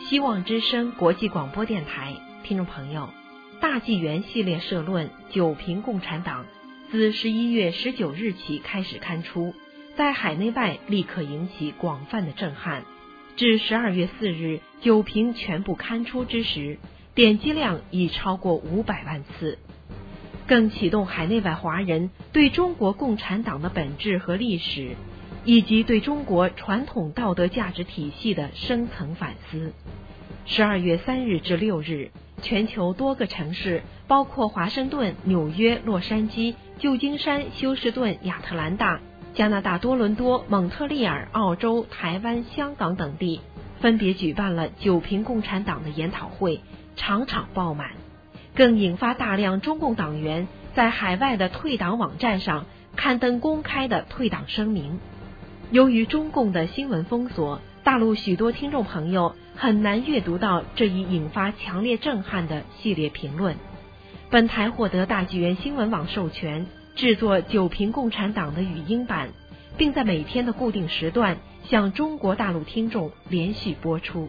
希望之声国际广播电台听众朋友，大纪元系列社论《九评共产党》自11月19日起开始刊出，在海内外立刻引起广泛的震撼。至12月4日九评全部刊出之时，点击量已超过500万次，更启动海内外华人对中国共产党的本质和历史，以及对中国传统道德价值体系的深层反思。12月3日至6日，全球多个城市，包括华盛顿、纽约、洛杉矶、旧金山、休斯顿、亚特兰大、加拿大多伦多、蒙特利尔、澳洲、台湾、香港等地，分别举办了九评共产党的研讨会，场场爆满，更引发大量中共党员在海外的退党网站上刊登公开的退党声明。由于中共的新闻封锁，大陆许多听众朋友很难阅读到这一引发强烈震撼的系列评论。本台获得大纪元新闻网授权，制作九评共产党的语音版，并在每天的固定时段向中国大陆听众连续播出。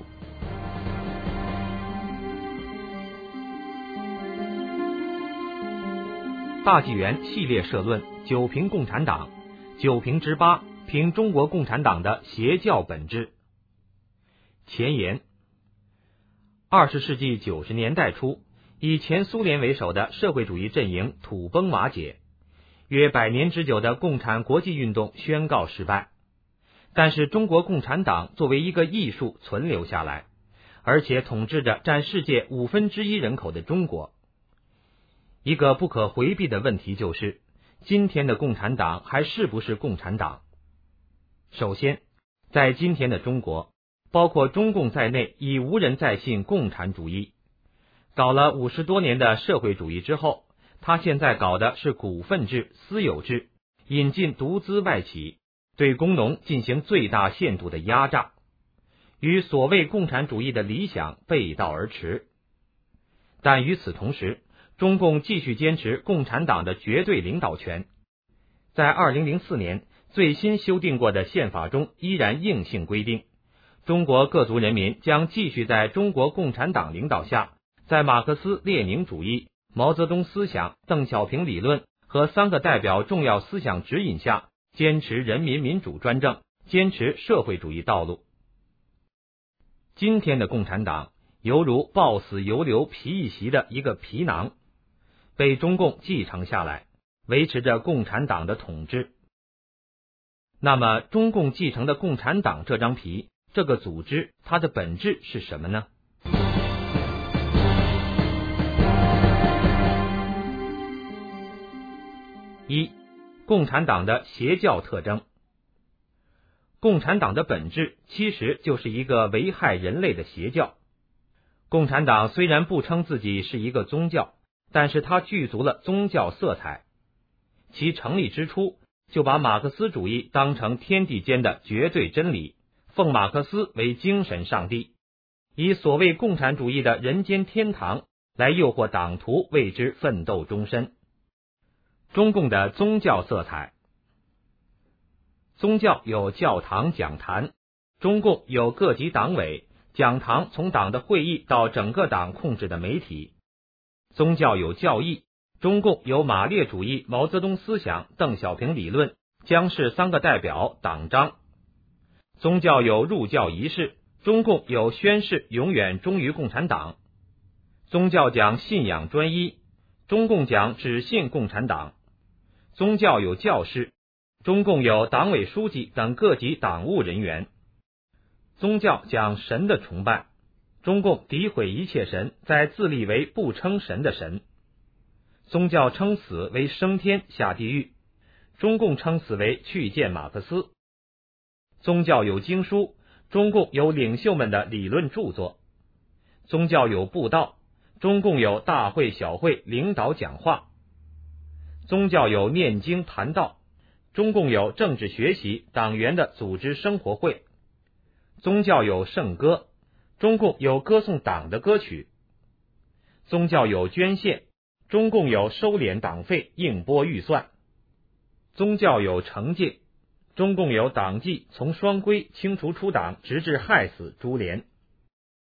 大纪元系列社论《九评共产党》9评之8，评中国共产党的邪教本质。前言：20世纪90年代初，以前苏联为首的社会主义阵营土崩瓦解，约100年之久的共产国际运动宣告失败。但是中国共产党作为一个艺术存留下来，而且统治着占世界1/5人口的中国。一个不可回避的问题就是，今天的共产党还是不是共产党？首先，在今天的中国，包括中共在内，已无人再信共产主义。搞了50多年的社会主义之后，他现在搞的是股份制、私有制，引进独资外企，对工农进行最大限度的压榨，与所谓共产主义的理想背道而驰。但与此同时，中共继续坚持共产党的绝对领导权。在2004年最新修订过的宪法中依然硬性规定，中国各族人民将继续在中国共产党领导下，在马克思列宁主义、毛泽东思想、邓小平理论和3个代表重要思想指引下，坚持人民民主专政，坚持社会主义道路。今天的共产党犹如抱死犹留皮一袭的一个皮囊，被中共继承下来，维持着共产党的统治。那么中共继承的共产党这张皮，这个组织，它的本质是什么呢？一、共产党的邪教特征。共产党的本质其实就是一个危害人类的邪教。共产党虽然不称自己是一个宗教，但是它具足了宗教色彩。其成立之初，就把马克思主义当成天地间的绝对真理，奉马克思为精神上帝，以所谓共产主义的人间天堂来诱惑党徒为之奋斗终身。中共的宗教色彩。宗教有教堂、讲坛，中共有各级党委，讲堂从党的会议到整个党控制的媒体。宗教有教义，中共有马列主义、毛泽东思想、邓小平理论、江氏3个代表、党章。宗教有入教仪式，中共有宣誓永远忠于共产党。宗教讲信仰专一，中共讲只信共产党。宗教有教士，中共有党委书记等各级党务人员。宗教讲神的崇拜，中共诋毁一切神，在自立为不称神的神。宗教称死为升天下地狱，中共称死为去见马克思。宗教有经书，中共有领袖们的理论著作。宗教有布道，中共有大会小会领导讲话。宗教有念经谈道，中共有政治学习党员的组织生活会。宗教有圣歌，中共有歌颂党的歌曲。宗教有捐献，中共有收敛党费应拨预算。宗教有惩戒，中共有党纪从双规清除出党直至害死株连。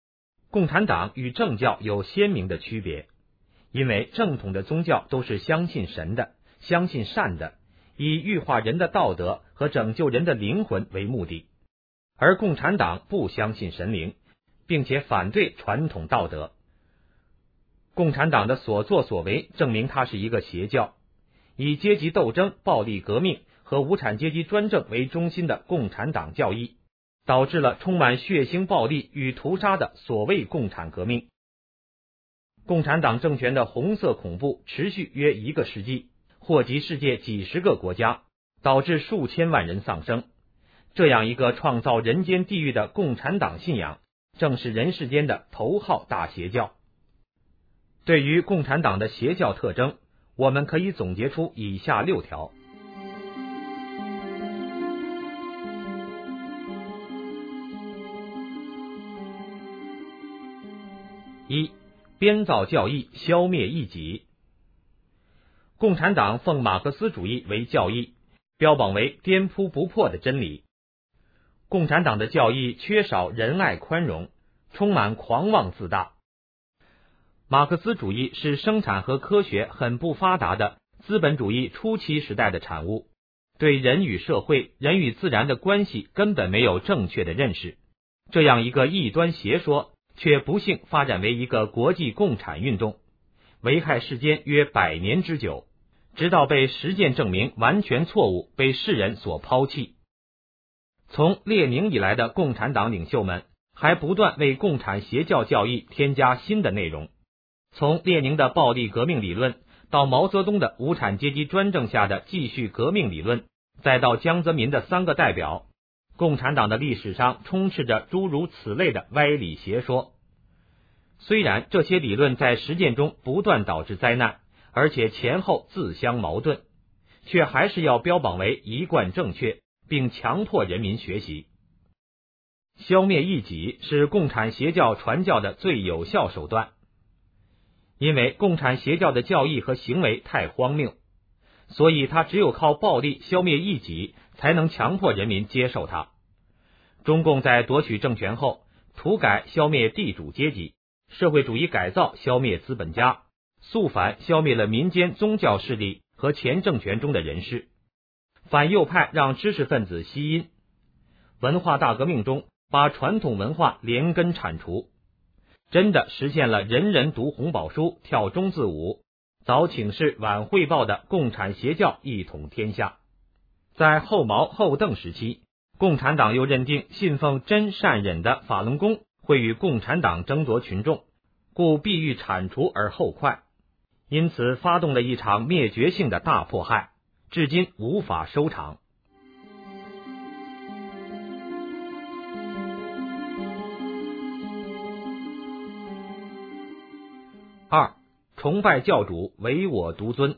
共产党与正教有鲜明的区别，因为正统的宗教都是相信神的，相信善的，以育化人的道德和拯救人的灵魂为目的，而共产党不相信神灵，并且反对传统道德。共产党的所作所为证明它是一个邪教，以阶级斗争、暴力革命和无产阶级专政为中心的共产党教义，导致了充满血腥暴力与屠杀的所谓共产革命。共产党政权的红色恐怖持续约1个世纪，祸及世界几十个国家，导致数千万人丧生。这样一个创造人间地狱的共产党信仰，正是人世间的头号大邪教。对于共产党的邪教特征，我们可以总结出以下6条。1. 编造教义，消灭异己。共产党奉马克思主义为教义，标榜为颠扑不破的真理。共产党的教义缺少仁爱宽容，充满狂妄自大。马克思主义是生产和科学很不发达的资本主义初期时代的产物，对人与社会、人与自然的关系根本没有正确的认识。这样一个异端邪说，却不幸发展为一个国际共产运动，危害世间约100年之久，直到被实践证明完全错误，被世人所抛弃。从列宁以来的共产党领袖们还不断为共产邪教教义添加新的内容。从列宁的暴力革命理论，到毛泽东的无产阶级专政下的继续革命理论，再到江泽民的3个代表，共产党的历史上充斥着诸如此类的歪理邪说。虽然这些理论在实践中不断导致灾难，而且前后自相矛盾，却还是要标榜为一贯正确，并强迫人民学习。消灭异己是共产邪教传教的最有效手段。因为共产邪教的教义和行为太荒谬，所以他只有靠暴力消灭异己，才能强迫人民接受它。中共在夺取政权后，土改消灭地主阶级，社会主义改造消灭资本家，肃反消灭了民间宗教势力和前政权中的人士，反右派让知识分子吸阴，文化大革命中把传统文化连根铲除，真的实现了人人读红宝书，跳中字舞，早请示晚汇报的共产邪教一统天下。在后毛后邓时期，共产党又认定信奉真善忍的法轮功会与共产党争夺群众，故必欲铲除而后快，因此发动了一场灭绝性的大迫害，至今无法收场。2. 崇拜教主，唯我独尊。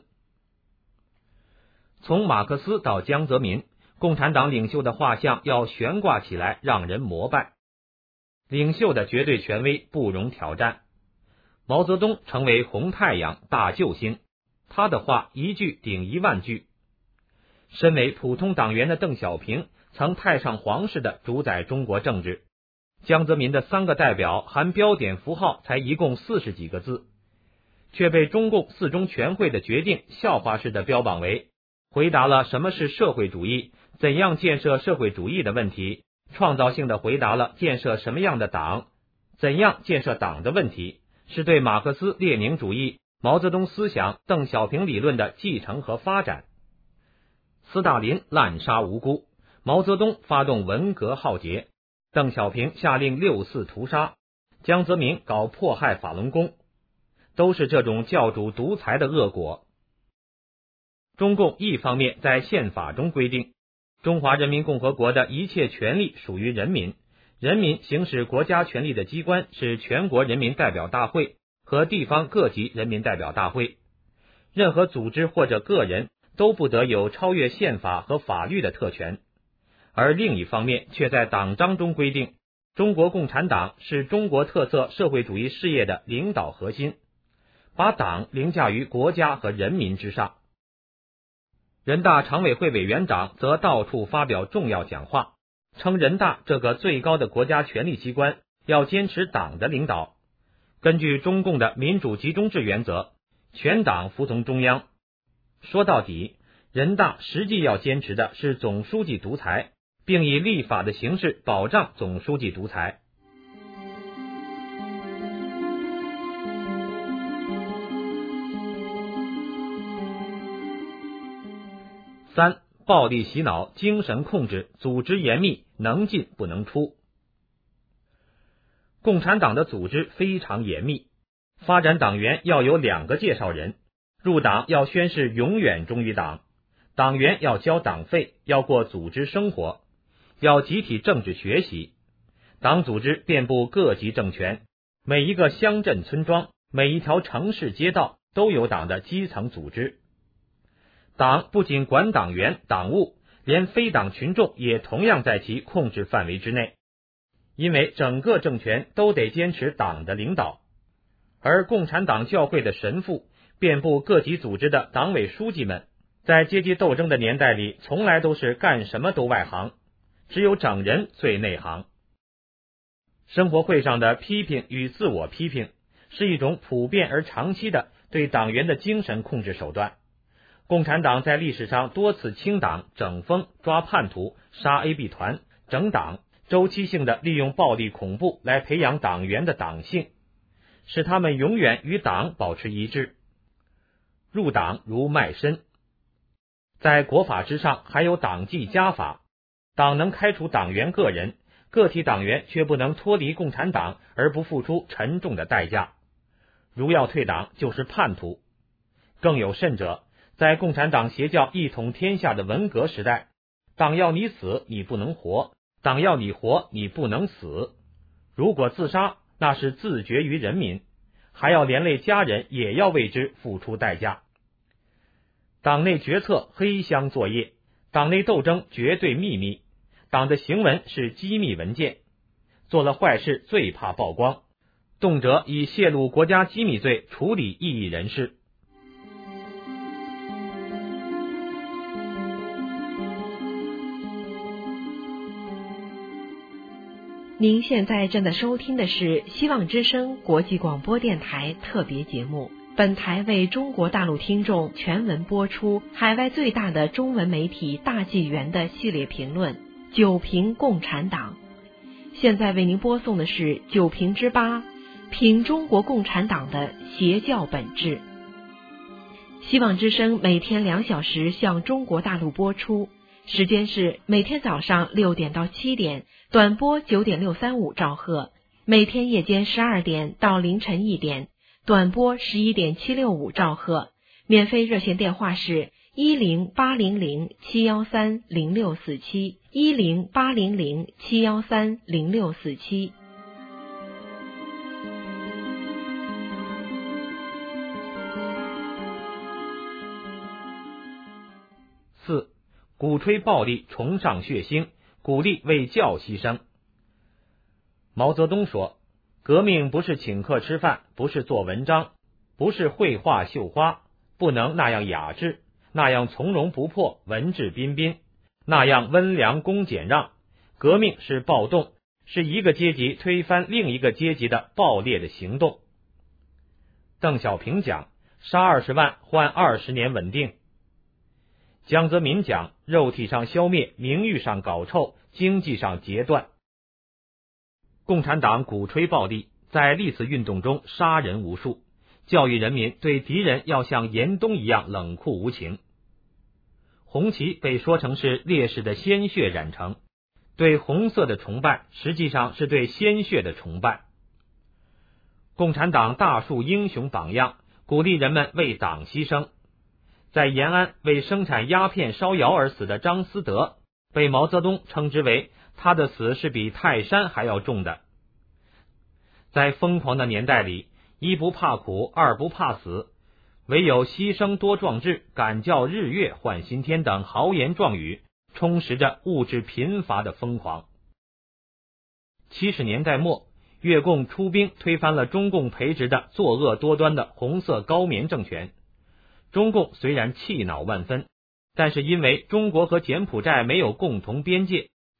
从马克思到江泽民，共产党领袖的画像要悬挂起来，让人膜拜。领袖的绝对权威不容挑战。毛泽东成为红太阳、大救星，他的话一句顶1万句。身为普通党员的邓小平曾太上皇似的主宰中国政治。江泽民的3个代表含标点符号才一共40几个字，却被中共4中全会的决定笑话式的标榜为回答了什么是社会主义、怎样建设社会主义的问题，创造性的回答了建设什么样的党、怎样建设党的问题，是对马克思列宁主义、毛泽东思想、邓小平理论的继承和发展。斯大林滥杀无辜，毛泽东发动文革浩劫，邓小平下令6·4屠杀，江泽民搞迫害法轮功，都是这种教主独裁的恶果。中共一方面在宪法中规定，中华人民共和国的一切权利属于人民，人民行使国家权力的机关是全国人民代表大会和地方各级人民代表大会，任何组织或者个人都不得有超越宪法和法律的特权。而另一方面却在党章中规定，中国共产党是中国特色社会主义事业的领导核心，把党凌驾于国家和人民之上。人大常委会委员长则到处发表重要讲话，称人大这个最高的国家权力机关要坚持党的领导。根据中共的民主集中制原则，全党服从中央。说到底，人大实际要坚持的是总书记独裁，并以立法的形式保障总书记独裁。3. 暴力洗脑、精神控制、组织严密，能进不能出。共产党的组织非常严密，发展党员要有2个介绍人，入党要宣誓永远忠于党，党员要交党费，要过组织生活，要集体政治学习。党组织遍布各级政权，每一个乡镇村庄，每一条城市街道都有党的基层组织。党不仅管党员党务，连非党群众也同样在其控制范围之内，因为整个政权都得坚持党的领导。而共产党教会的神父，遍布各级组织的党委书记们，在阶级斗争的年代里，从来都是干什么都外行，只有整人最内行。生活会上的批评与自我批评，是一种普遍而长期的对党员的精神控制手段。共产党在历史上多次清党、整风、抓叛徒、杀 AB 团、整党，周期性的利用暴力恐怖来培养党员的党性，使他们永远与党保持一致。入党如卖身。在国法之上还有党纪家法，党能开除党员个人，个体党员却不能脱离共产党而不付出沉重的代价。如要退党，就是叛徒。更有甚者，在共产党邪教一统天下的文革时代，党要你死，你不能活；党要你活，你不能死。如果自杀，那是自绝于人民，还要连累家人，也要为之付出代价。党内决策黑箱作业，党内斗争绝对秘密，党的行文是机密文件，做了坏事最怕曝光，动辄以泄露国家机密罪处理异议人士。 您现在正在收听的是希望之声国际广播电台特别节目，本台为中国大陆听众全文播出海外最大的中文媒体大纪元的系列评论《九评共产党》。现在为您播送的是9评之8，评中国共产党的邪教本质。希望之声每天2小时向中国大陆播出，时间是每天早上6点到7点，短波9.635兆赫；每天夜间12点到凌晨1点，短波11.765兆赫。免费热线电话是10800-713-0647 10800-713-0647。 4. 鼓吹暴力，崇尚血腥，鼓励为教牺牲。毛泽东说，革命不是请客吃饭，不是做文章，不是绘画绣花，不能那样雅致，那样从容不迫，文质彬彬，那样温良恭俭让。革命是暴动，是一个阶级推翻另一个阶级的暴烈的行动。邓小平讲，杀20万换20年稳定。江泽民讲，肉体上消灭，名誉上搞臭，经济上截断。共产党鼓吹暴力，在历次运动中杀人无数，教育人民对敌人要像严冬一样冷酷无情。红旗被说成是烈士的鲜血染成，对红色的崇拜实际上是对鲜血的崇拜。共产党大树英雄榜样，鼓励人们为党牺牲。在延安为生产鸦片烧窑而死的张思德，被毛泽东称之为他的死是比泰山还要重的。在疯狂的年代里，一不怕苦，二不怕死，唯有牺牲多壮志，敢叫日月换新天等豪言壮语，充实着物质贫乏的疯狂。70年代末，越共出兵推翻了中共培植的作恶多端的红色高棉政权。中共虽然气恼万分，但是因为中国和柬埔寨没有共同边界，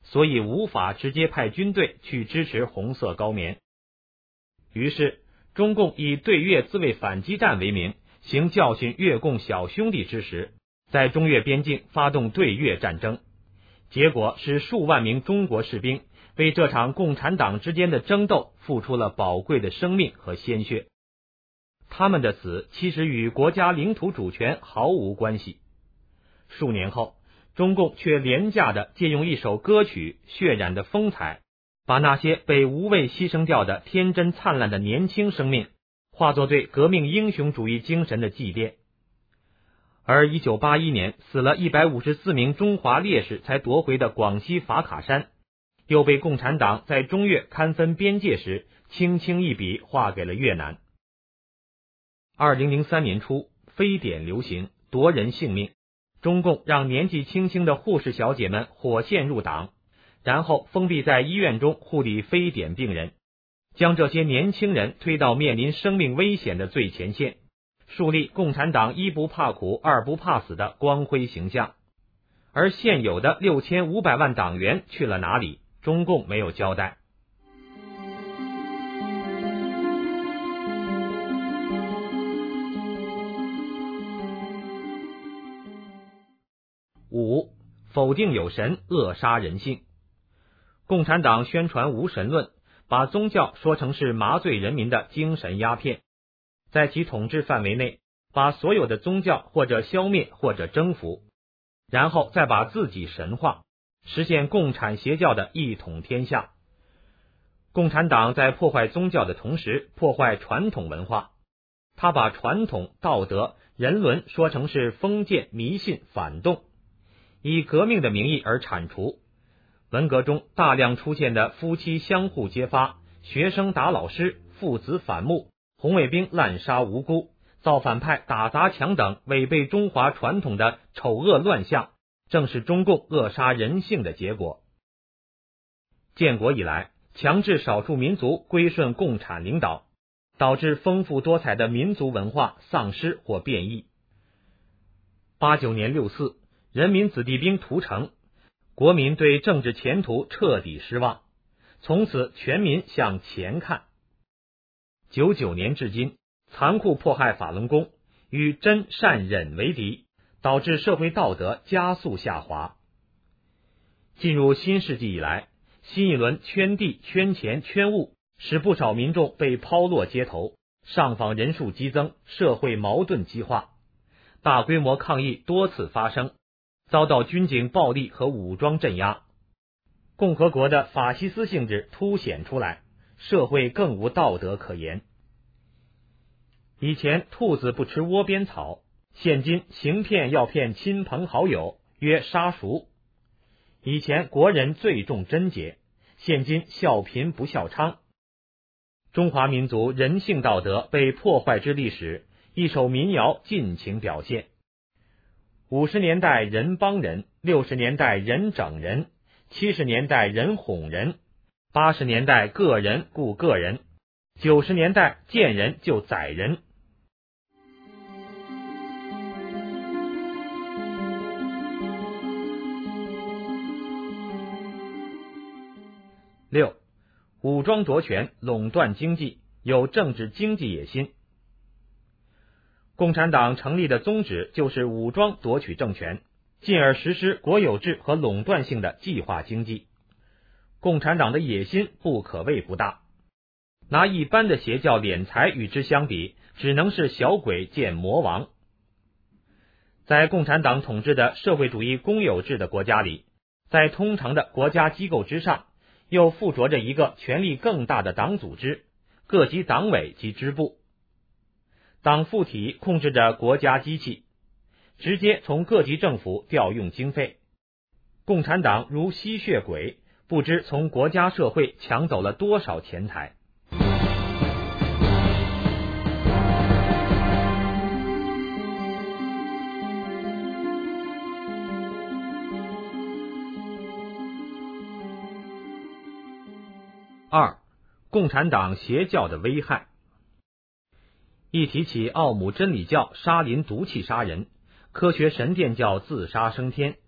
所以无法直接派军队去支持红色高棉。于是中共以对越自卫反击战为名，行教训越共小兄弟之实，在中越边境发动对越战争，结果是数万名中国士兵为这场共产党之间的争斗付出了宝贵的生命和鲜血。他们的死其实与国家领土主权毫无关系。数年后，中共却廉价地借用一首歌曲血染的风采，把那些被无畏牺牲掉的天真灿烂的年轻生命化作对革命英雄主义精神的祭奠。而1981年死了154名中华烈士才夺回的广西法卡山，又被共产党在中越勘分边界时轻轻一笔划给了越南。2003年初，非典流行，夺人性命，中共让年纪轻轻的护士小姐们火线入党，然后封闭在医院中护理非典病人，将这些年轻人推到面临生命危险的最前线，树立共产党一不怕苦二不怕死的光辉形象。而现有的6500万党员去了哪里？中共没有交代。5. 否定有神，扼杀人性。共产党宣传无神论，把宗教说成是麻醉人民的精神鸦片，在其统治范围内，把所有的宗教或者消灭或者征服，然后再把自己神化，实现共产邪教的一统天下。共产党在破坏宗教的同时，破坏传统文化，他把传统、道德、人伦说成是封建、迷信、反动，以革命的名义而铲除。文革中大量出现的夫妻相互揭发、学生打老师、父子反目、红卫兵滥杀无辜、造反派打砸抢等违背中华传统的丑恶乱象，正是中共扼杀人性的结果。建国以来，强制少数民族归顺共产领导，导致丰富多彩的民族文化丧失或变异。89年6·4，人民子弟兵屠城，国民对政治前途彻底失望，从此全民向前看。99年至今，残酷迫害法轮功，与真善忍为敌，导致社会道德加速下滑。进入新世纪以来，新一轮圈地、圈钱、圈物，使不少民众被抛落街头，上访人数激增，社会矛盾激化，大规模抗议多次发生，遭到军警暴力和武装镇压，共和国的法西斯性质凸显出来，社会更无道德可言。以前兔子不吃窝边草，现今行骗要骗亲朋好友，约杀熟。以前国人最重贞洁，现今笑贫不笑娼。中华民族人性道德被破坏之历史，一首民谣尽情表现。50年代人帮人，60年代人整人，70年代人哄人，80年代个人顾个人，90年代见人就宰人。6. 武装夺权，垄断经济，有政治经济野心。共产党成立的宗旨就是武装夺取政权，进而实施国有制和垄断性的计划经济。共产党的野心不可谓不大，拿一般的邪教敛财与之相比，只能是小鬼见魔王。在共产党统治的社会主义公有制的国家里，在通常的国家机构之上，又附着着一个权力更大的党组织，各级党委及支部。党附体控制着国家机器，直接从各级政府调用经费。共产党如吸血鬼，不知从国家社会抢走了多少钱财。2. 共产党邪教的危害。一提起奥姆真理教沙林毒气杀人，科学神殿教自杀升天，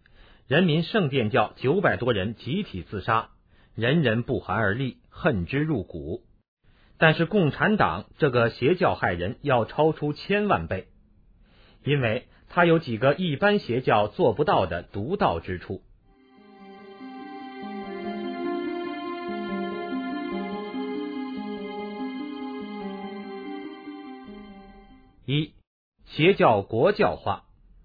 人民圣殿教900多人集体自杀，人人不寒而栗，恨之入骨。但是共产党这个邪教害人要超出1000万倍，因为它有几个一般邪教做不到的独到之处。一、邪教国教化。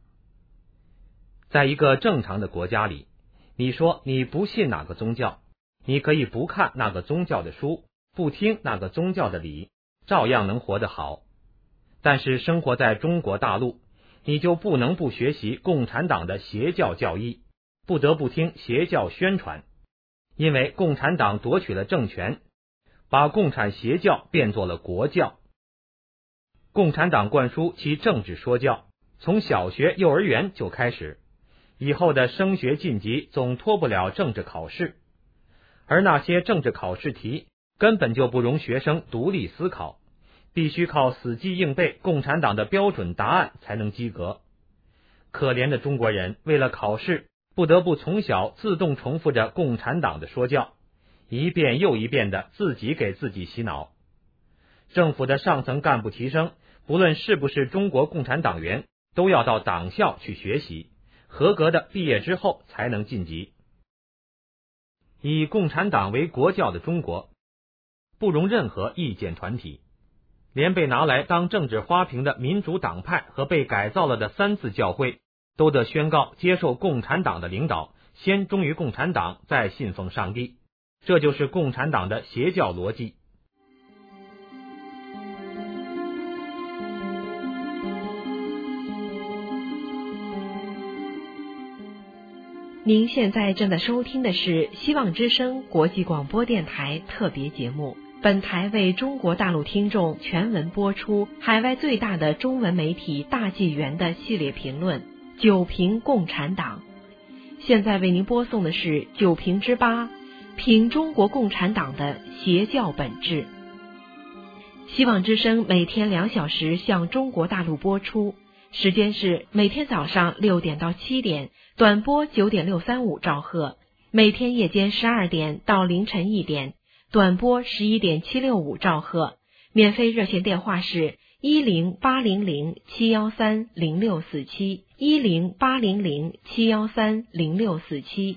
在一个正常的国家里，你说你不信哪个宗教，你可以不看那个宗教的书，不听那个宗教的礼，照样能活得好。但是生活在中国大陆，你就不能不学习共产党的邪教教义，不得不听邪教宣传，因为共产党夺取了政权，把共产邪教变作了国教。共产党灌输其政治说教，从小学、幼儿园就开始，以后的升学晋级总脱不了政治考试，而那些政治考试题根本就不容学生独立思考，必须靠死记硬背共产党的标准答案才能及格。可怜的中国人为了考试，不得不从小自动重复着共产党的说教，一遍又一遍的自己给自己洗脑。政府的上层干部提升，不论是不是中国共产党员，都要到党校去学习，合格的毕业之后才能晋级。以共产党为国教的中国，不容任何意见团体，连被拿来当政治花瓶的民主党派和被改造了的三自教会，都得宣告接受共产党的领导，先忠于共产党，再信奉上帝。这就是共产党的邪教逻辑。 您现在正在收听的是希望之声国际广播电台特别节目，本台为中国大陆听众全文播出海外最大的中文媒体大纪元的系列评论《九评共产党》。现在为您播送的是9评之8，评中国共产党的邪教本质。希望之声每天2小时向中国大陆播出，时间是每天早上6点到7点，短波9.635兆赫；每天夜间12点到凌晨1点，短波11.765兆赫。免费热线电话是10800-713-0647 10800-713-0647。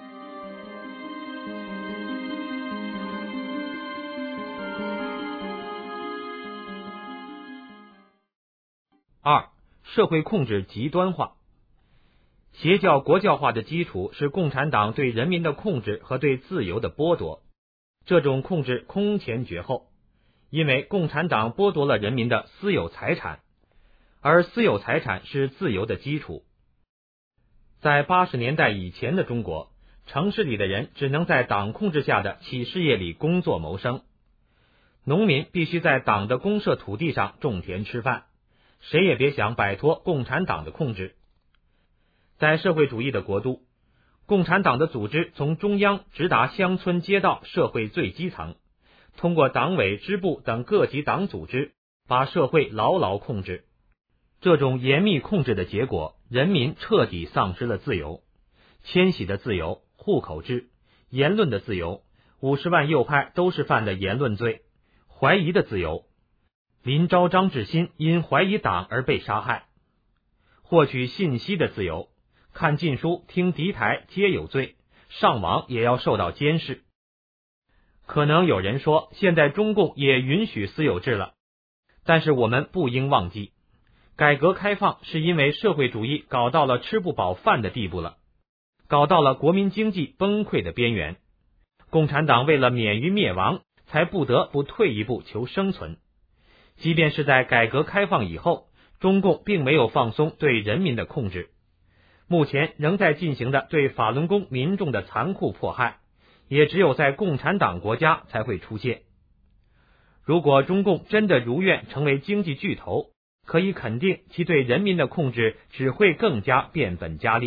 2、社会控制极端化。邪教国教化的基础是共产党对人民的控制和对自由的剥夺，这种控制空前绝后，因为共产党剥夺了人民的私有财产，而私有财产是自由的基础。在80年代以前的中国，城市里的人只能在党控制下的企事业里工作谋生，农民必须在党的公社土地上种田吃饭，谁也别想摆脱共产党的控制。在社会主义的国度，共产党的组织从中央直达乡村街道社会最基层，通过党委支部等各级党组织把社会牢牢控制。这种严密控制的结果，人民彻底丧失了自由，迁徙的自由、户口制、言论的自由，50万右派都是犯的言论罪，怀疑的自由，林昭、张志新因怀疑党而被杀害，获取信息的自由，看禁书、听敌台皆有罪，上网也要受到监视。可能有人说，现在中共也允许私有制了，但是我们不应忘记，改革开放是因为社会主义搞到了吃不饱饭的地步了，搞到了国民经济崩溃的边缘。共产党为了免于灭亡，才不得不退一步求生存。即便是在改革开放以后，中共并没有放松对人民的控制，目前仍在进行的对法轮功民众的残酷迫害，也只有在共产党国家才会出现。如果中共真的如愿成为经济巨头，可以肯定其对人民的控制只会更加变本加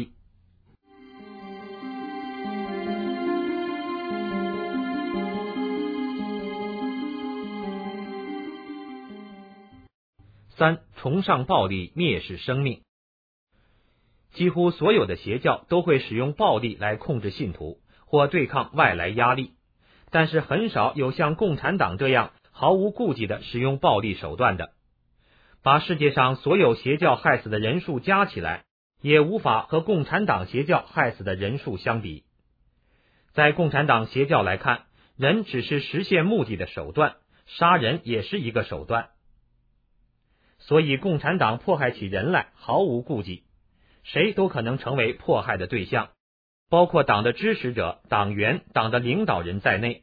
厉。3、崇尚暴力，蔑视生命。 几乎所有的邪教都会使用暴力来控制信徒或对抗外来压力，但是很少有像共产党这样毫无顾忌的使用暴力手段的。把世界上所有邪教害死的人数加起来，也无法和共产党邪教害死的人数相比。在共产党邪教来看，人只是实现目的的手段，杀人也是一个手段。所以共产党迫害起人来毫无顾忌，谁都可能成为迫害的对象，包括党的支持者、党员、党的领导人在内。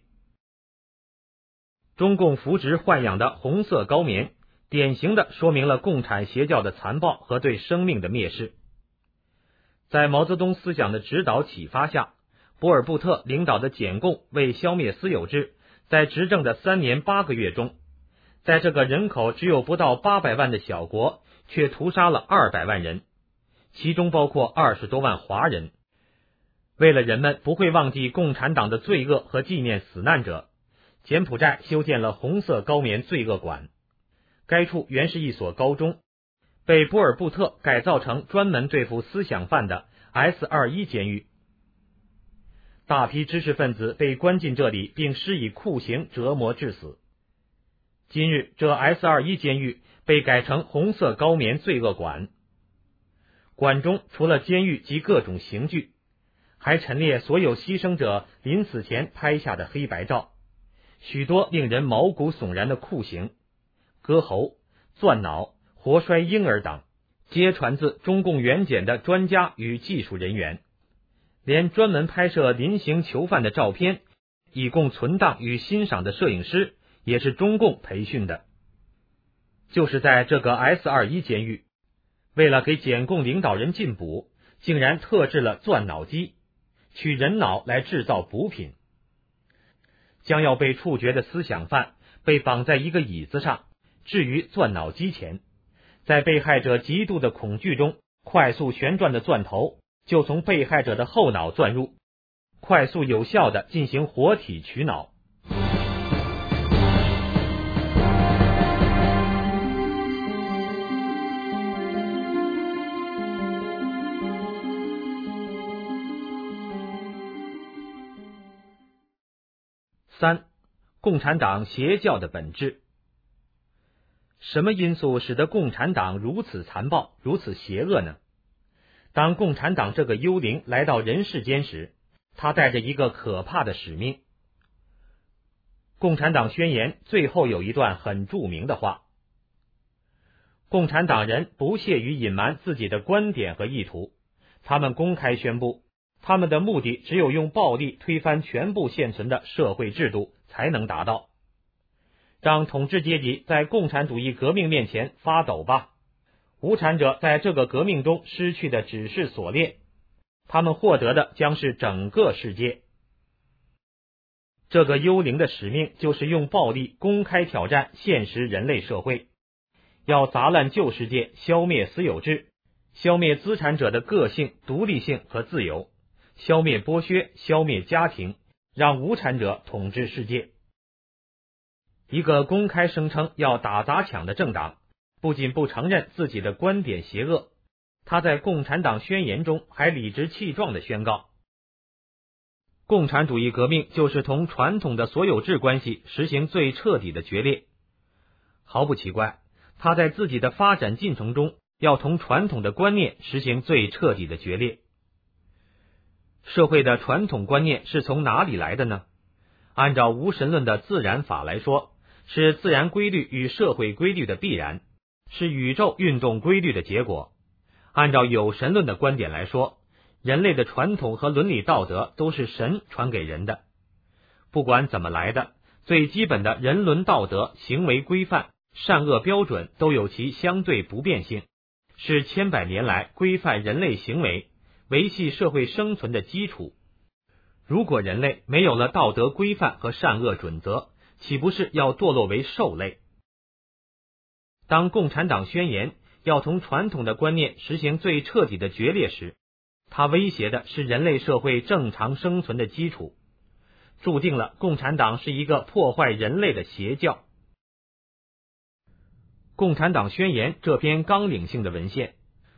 中共扶植豢养的红色高棉，典型的说明了共产邪教的残暴和对生命的蔑视。在毛泽东思想的指导启发下，波尔布特领导的柬共为消灭私有制，在执政的3年8个月中，在这个人口只有不到800万的小国，却屠杀了200万人，其中包括20多万华人。为了人们不会忘记共产党的罪恶和纪念死难者，柬埔寨修建了红色高棉罪恶馆。该处原是一所高中，被波尔布特改造成专门对付思想犯的 S21 监狱。大批知识分子被关进这里，并施以酷刑折磨致死。今日这 S21 监狱被改成红色高棉罪恶馆，馆中除了监狱及各种刑具，还陈列所有牺牲者临死前拍下的黑白照，许多令人毛骨悚然的酷刑，割喉、钻脑、活摔婴儿等，皆传自中共原检的专家与技术人员。连专门拍摄临刑囚犯的照片以供存档与欣赏的摄影师也是中共培训的。就是在这个 S21 监狱，为了给柬共领导人进补，竟然特制了钻脑机，取人脑来制造补品。将要被处决的思想犯被绑在一个椅子上，置于钻脑机前，在被害者极度的恐惧中，快速旋转的钻头就从被害者的后脑钻入，快速有效地进行活体取脑。3. 共产党邪教的本质。什么因素使得共产党如此残暴、如此邪恶呢？当共产党这个幽灵来到人世间时，他带着一个可怕的使命。共产党宣言最后有一段很著名的话：共产党人不屑于隐瞒自己的观点和意图，他们公开宣布，他们的目的只有用暴力推翻全部现存的社会制度才能达到。让统治阶级在共产主义革命面前发抖吧，无产者在这个革命中失去的只是锁链，他们获得的将是整个世界。这个幽灵的使命就是用暴力公开挑战现实人类社会，要砸烂旧世界，消灭私有制，消灭资产者的个性、独立性和自由，消灭剥削，消灭家庭，让无产者统治世界。一个公开声称要打砸抢的政党，不仅不承认自己的观点邪恶，他在共产党宣言中还理直气壮地宣告，共产主义革命就是同传统的所有制关系实行最彻底的决裂。毫不奇怪，他在自己的发展进程中要同传统的观念实行最彻底的决裂。社会的传统观念是从哪里来的呢？按照无神论的自然法来说，是自然规律与社会规律的必然，是宇宙运动规律的结果。按照有神论的观点来说，人类的传统和伦理道德都是神传给人的。不管怎么来的，最基本的人伦道德、行为规范、善恶标准都有其相对不变性，是千百年来规范人类行为、维系社会生存的基础。如果人类没有了道德规范和善恶准则，岂不是要堕落为兽类？当共产党宣言要同传统的观念实行最彻底的决裂时，它威胁的是人类社会正常生存的基础，注定了共产党是一个破坏人类的邪教。共产党宣言这篇纲领性的文献，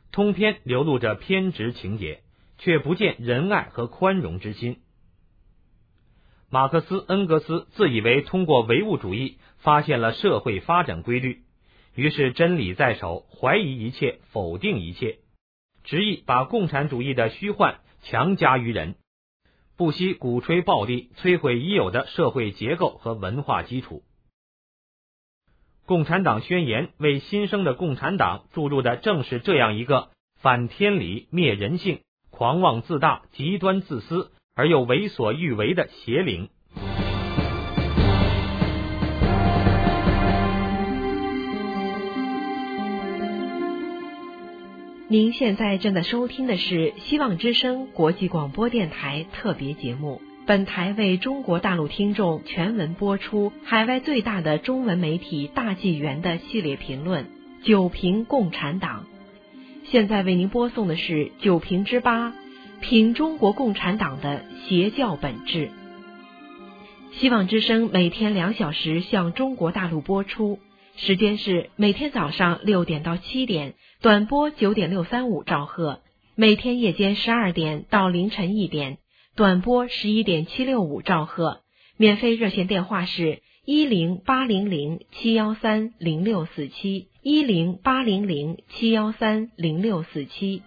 通篇流露着偏执情节，却不见仁爱和宽容之心。马克思、恩格斯自以为通过唯物主义发现了社会发展规律，于是真理在手，怀疑一切，否定一切，执意把共产主义的虚幻强加于人，不惜鼓吹暴力，摧毁已有的社会结构和文化基础。共产党宣言为新生的共产党注入的正是这样一个反天理、灭人性、狂妄自大、极端自私而又为所欲为的邪灵。 您现在正在收听的是希望之声国际广播电台特别节目，本台为中国大陆听众全文播出海外最大的中文媒体大纪元的系列评论《九评共产党》。现在为您播送的是九评之8，评中国共产党的邪教本质。希望之声每天2小时向中国大陆播出，时间是每天早上6点到7点，短波9.635兆赫；每天夜间12点到凌晨1点，短波11.765兆赫。免费热线电话是10800-713-0647 10800-713-0647。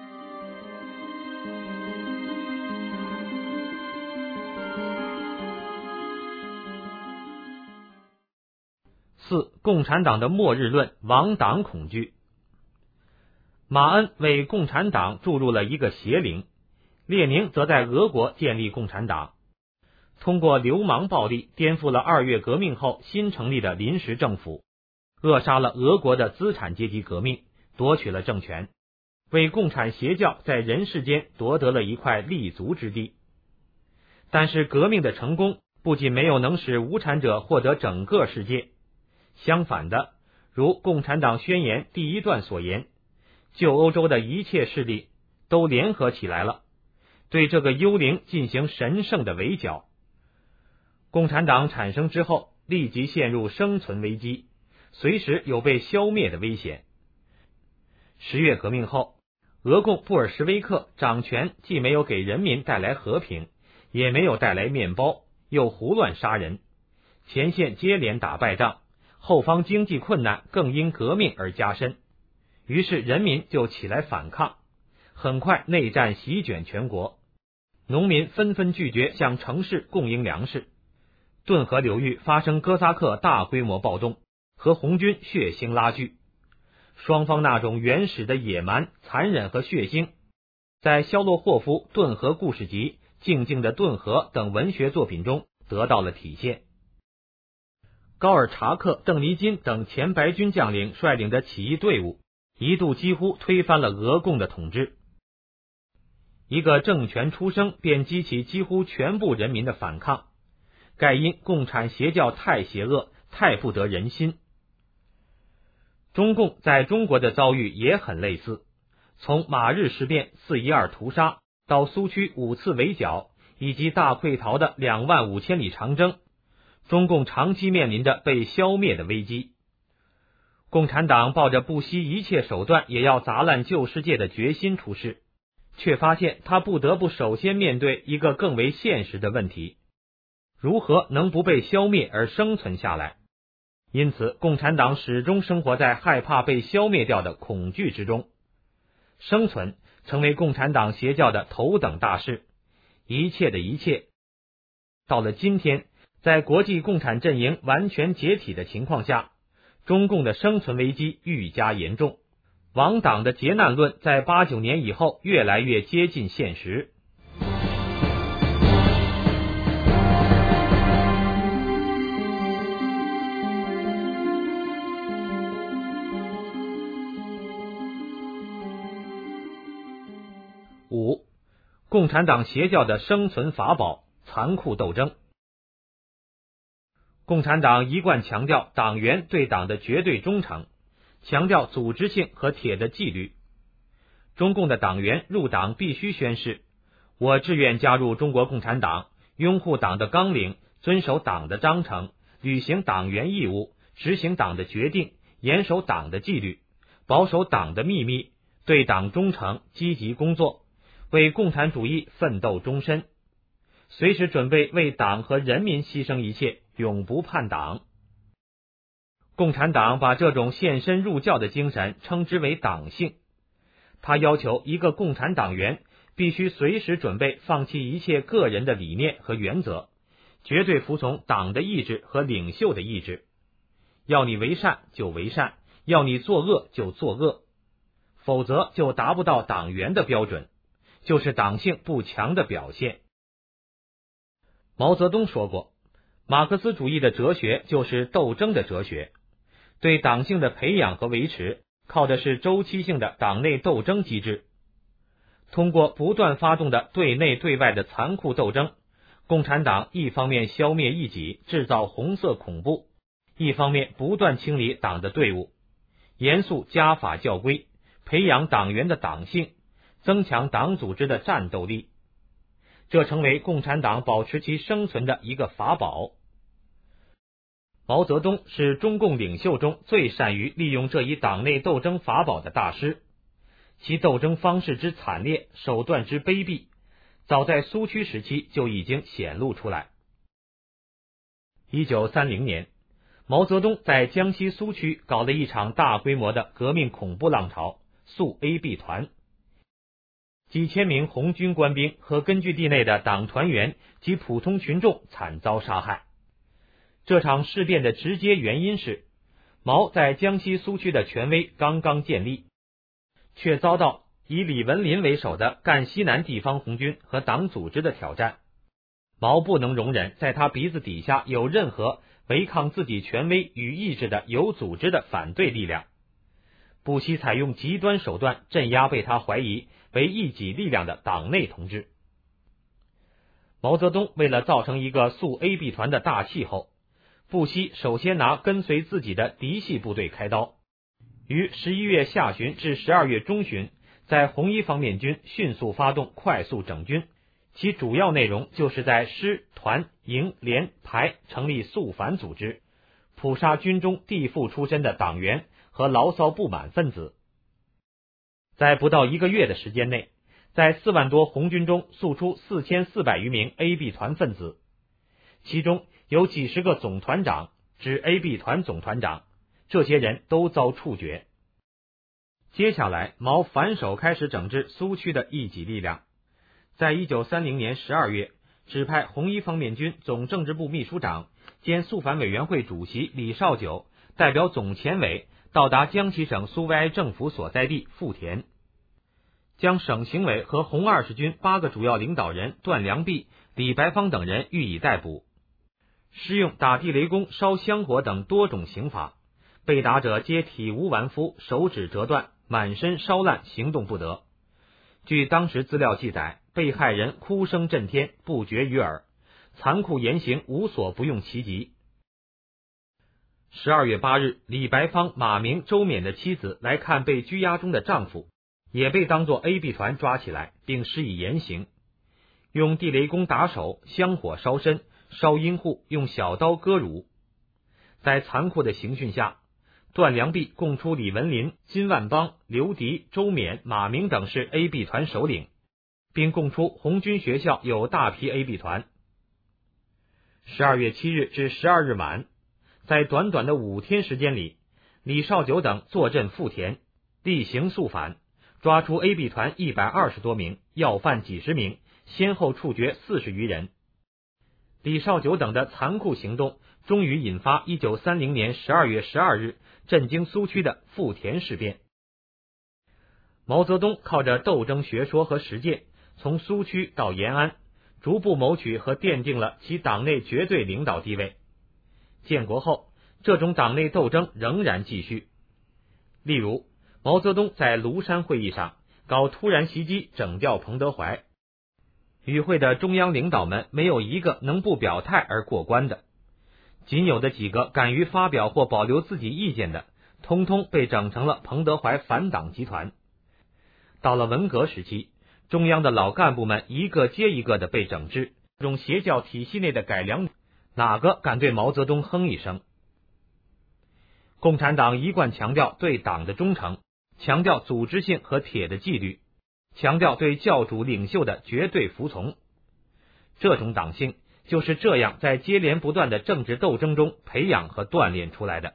4. 共产党的末日论，亡党恐惧。马恩为共产党注入了一个邪灵，列宁则在俄国建立共产党，通过流氓暴力颠覆了2月革命后新成立的临时政府，扼杀了俄国的资产阶级革命，夺取了政权，为共产邪教在人世间夺得了一块立足之地。但是革命的成功不仅没有能使无产者获得整个世界，相反的，如共产党宣言第1段所言，旧欧洲的一切势力都联合起来了，对这个幽灵进行神圣的围剿。共产党产生之后，立即陷入生存危机，随时有被消灭的危险。10月革命后，俄共布尔什维克掌权，既没有给人民带来和平，也没有带来面包，又胡乱杀人，前线接连打败仗，后方经济困难更因革命而加深，于是人民就起来反抗，很快内战席卷全国，农民纷纷拒绝向城市供应粮食，顿河流域发生哥萨克大规模暴动，和红军血腥拉锯，双方那种原始的野蛮、残忍和血腥，在肖洛霍夫《顿河故事集》、静静的顿河等文学作品中得到了体现。高尔察克、邓尼金等前白军将领率领的起义队伍，一度几乎推翻了俄共的统治。一个政权出生便激起几乎全部人民的反抗，盖因共产邪教太邪恶，太不得人心。中共在中国的遭遇也很类似，从马日事变、4·12屠杀到苏区5次围剿，以及大溃逃的25000里长征，中共长期面临着被消灭的危机。共产党抱着不惜一切手段也要砸烂旧世界的决心出世，却发现他不得不首先面对一个更为现实的问题：如何能不被消灭而生存下来？因此，共产党始终生活在害怕被消灭掉的恐惧之中，生存成为共产党邪教的头等大事，一切的一切。到了今天，在国际共产阵营完全解体的情况下，中共的生存危机愈加严重，亡党的劫难论在89年以后越来越接近现实。5. 共产党邪教的生存法宝，残酷斗争。共产党一贯强调党员对党的绝对忠诚，强调组织性和铁的纪律。中共的党员入党必须宣誓：我志愿加入中国共产党，拥护党的纲领，遵守党的章程，履行党员义务，执行党的决定，严守党的纪律，保守党的秘密， 对党忠诚，积极工作，为共产主义奋斗终身，随时准备为党和人民牺牲一切，永不叛党。共产党把这种献身入教的精神称之为党性。他要求一个共产党员必须随时准备放弃一切个人的理念和原则，绝对服从党的意志和领袖的意志。要你为善就为善，要你作恶就作恶，否则就达不到党员的标准，就是党性不强的表现。毛泽东说过，马克思主义的哲学就是斗争的哲学，对党性的培养和维持靠的是周期性的党内斗争机制。通过不断发动的对内对外的残酷斗争，共产党一方面消灭异己，制造红色恐怖，一方面不断清理党的队伍，严肃家法教规，培养党员的党性，增强党组织的战斗力。这成为共产党保持其生存的一个法宝。毛泽东是中共领袖中最善于利用这一党内斗争法宝的大师，其斗争方式之惨烈，手段之卑鄙，早在苏区时期就已经显露出来。1930年，毛泽东在江西苏区搞了一场大规模的革命恐怖浪潮，肃 AB 团，几千名红军官兵和根据地内的党团员及普通群众惨遭杀害。这场事变的直接原因是，毛在江西苏区的权威刚刚建立，却遭到以李文林为首的赣西南地方红军和党组织的挑战。毛不能容忍在他鼻子底下有任何违抗自己权威与意志的有组织的反对力量，不惜采用极端手段镇压被他怀疑为异己力量的党内同志。毛泽东为了造成一个肃 AB 团的大气候，不惜首先拿跟随自己的嫡系部队开刀，于11月下旬至12月中旬，在红一方面军迅速发动快速整军，其主要内容就是在师、团、营、连、排成立肃反组织，捕杀军中地富出身的党员和牢骚不满分子。在不到1个月的时间内，在4万多红军中肃出4400余名 AB 团分子，其中有几十个总团长、指 AB 团总团长，这些人都遭处决。接下来，毛反手开始整治苏区的异己力量。在1930年12月，指派红一方面军总政治部秘书长兼肃反委员会主席李绍九代表总前委到达江西省苏维埃政府所在地富田，将省行委和红20军8个主要领导人段良弼、李白芳等人予以逮捕，施用打地雷公、烧香火等多种刑罚，被打者皆体无完肤，手指折断，满身烧烂，行动不得。据当时资料记载，被害人哭声震天，不绝于耳，残酷严刑无所不用其极。12月8日，李白芳、马明、周冕的妻子来看被拘押中的丈夫，也被当作 AB 团抓起来，并施以严刑，用地雷公打手，香火烧身，烧阴户，用小刀割乳。在残酷的刑讯下，段良弼供出李文林、金万邦、刘迪、周冕、马明等是 AB 团首领，并供出红军学校有大批 AB 团。12月7日至12日晚，在短短的5天时间里，李绍九等坐镇富田，例行肃反，抓出 AB 团120多名，要犯几十名，先后处决40余人。李绍九等的残酷行动终于引发1930年12月12日震惊苏区的富田事变。毛泽东靠着斗争学说和实践，从苏区到延安，逐步谋取和奠定了其党内绝对领导地位。建国后，这种党内斗争仍然继续。例如，毛泽东在庐山会议上搞突然袭击，整掉彭德怀，与会的中央领导们没有一个能不表态而过关的，仅有的几个敢于发表或保留自己意见的，通通被整成了彭德怀反党集团。到了文革时期，中央的老干部们一个接一个的被整治，这种邪教体系内的改良，哪个敢对毛泽东哼一声？共产党一贯强调对党的忠诚， 强调组织性和铁的纪律，强调对教主领袖的绝对服从。这种党性就是这样在接连不断的政治斗争中培养和锻炼出来的。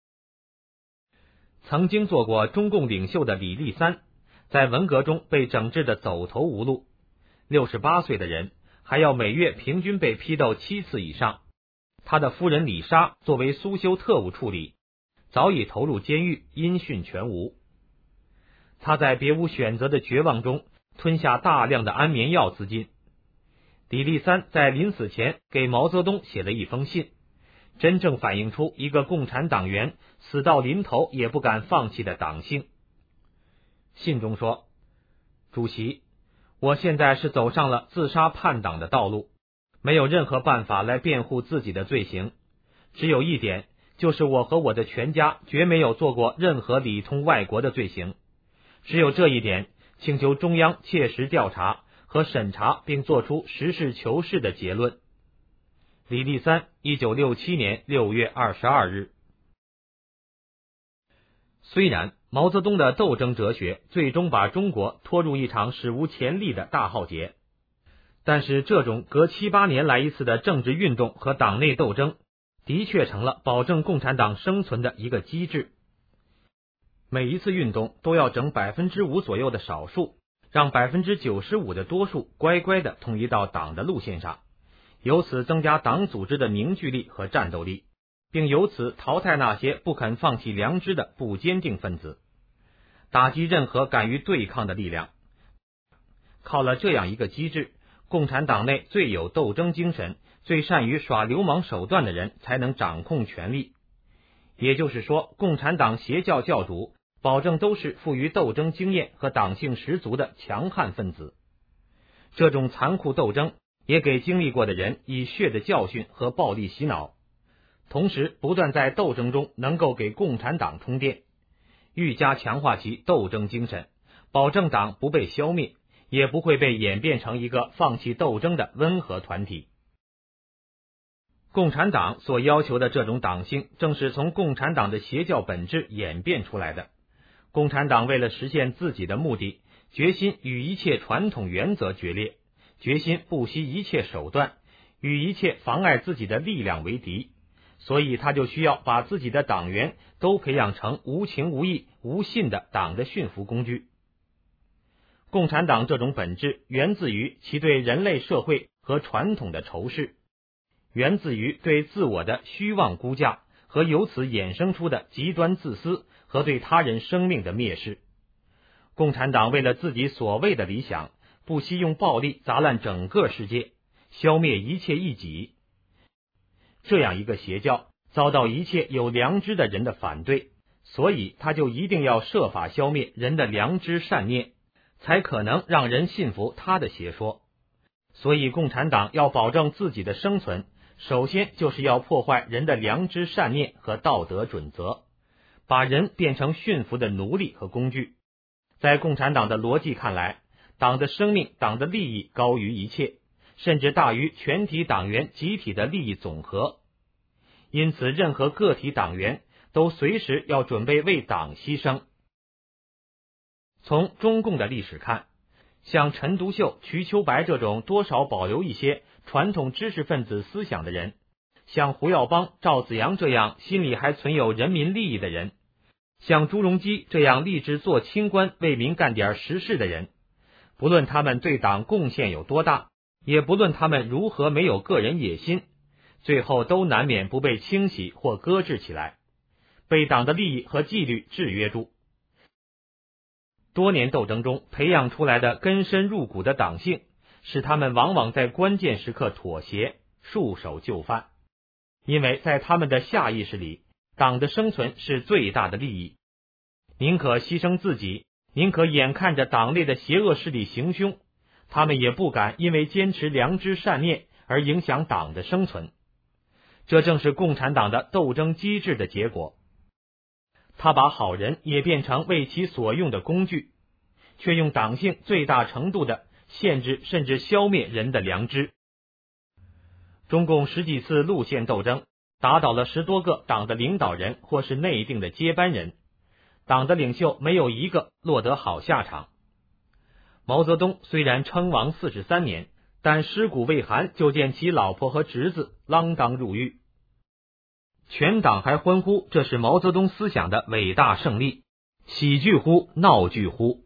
曾经做过中共领袖的李立三，在文革中被整治的走投无路，68岁的人还要每月平均被批斗7次以上。他的夫人李莎作为苏修特务处理，早已投入监狱，音讯全无。他在别无选择的绝望中吞下大量的安眠药资金。李立三在临死前给毛泽东写了一封信，真正反映出一个共产党员死到临头也不敢放弃的党性。信中说，主席，我现在是走上了自杀叛党的道路，没有任何办法来辩护自己的罪行，只有一点，就是我和我的全家绝没有做过任何里通外国的罪行。只有这一点，请求中央切实调查和审查，并作出实事求是的结论。李立三，1967年6月22日。虽然毛泽东的斗争哲学最终把中国拖入一场史无前例的大浩劫，但是这种隔7、8年来一次的政治运动和党内斗争，的确成了保证共产党生存的一个机制。每一次运动都要整 5% 左右的少数，让 95% 的多数乖乖地统一到党的路线上，由此增加党组织的凝聚力和战斗力，并由此淘汰那些不肯放弃良知的不坚定分子，打击任何敢于对抗的力量。靠了这样一个机制，共产党内最有斗争精神、最善于耍流氓手段的人才能掌控权力。也就是说，共产党邪教教主保证都是富于斗争经验和党性十足的强悍分子。这种残酷斗争也给经历过的人以血的教训和暴力洗脑，同时不断在斗争中能够给共产党充电，愈加强化其斗争精神，保证党不被消灭，也不会被演变成一个放弃斗争的温和团体。共产党所要求的这种党性，正是从共产党的邪教本质演变出来的。共产党为了实现自己的目的，决心与一切传统原则决裂，决心不惜一切手段，与一切妨碍自己的力量为敌，所以他就需要把自己的党员都培养成无情无义、无信的党的驯服工具。共产党这种本质源自于其对人类社会和传统的仇视，源自于对自我的虚妄估价和由此衍生出的极端自私和对他人生命的蔑视。共产党为了自己所谓的理想，不惜用暴力砸烂整个世界，消灭一切异己。这样一个邪教遭到一切有良知的人的反对，所以他就一定要设法消灭人的良知善念，才可能让人信服他的邪说。所以共产党要保证自己的生存，首先就是要破坏人的良知善念和道德准则，把人变成驯服的奴隶和工具。在共产党的逻辑看来，党的生命、党的利益高于一切，甚至大于全体党员集体的利益总和。因此，任何个体党员都随时要准备为党牺牲。从中共的历史看，像陈独秀、瞿秋白这种多少保留一些传统知识分子思想的人，像胡耀邦、赵紫阳这样心里还存有人民利益的人，像朱镕基这样立志做清官、为民干点实事的人，不论他们对党贡献有多大，也不论他们如何没有个人野心，最后都难免不被清洗或搁置起来，被党的利益和纪律制约住。多年斗争中培养出来的根深入骨的党性，使他们往往在关键时刻妥协，束手就范。因为在他们的下意识里，党的生存是最大的利益，宁可牺牲自己，宁可眼看着党内的邪恶势力行凶，他们也不敢因为坚持良知善念而影响党的生存。这正是共产党的斗争机制的结果。他把好人也变成为其所用的工具，却用党性最大程度的限制甚至消灭人的良知。中共10几次路线斗争，打倒了10多个党的领导人或是内定的接班人， 党的领袖没有一个落得好下场。毛泽东虽然称王43年，但尸骨未寒就见其老婆和侄子锒铛入狱。全党还欢呼这是毛泽东思想的伟大胜利，喜剧乎闹剧乎。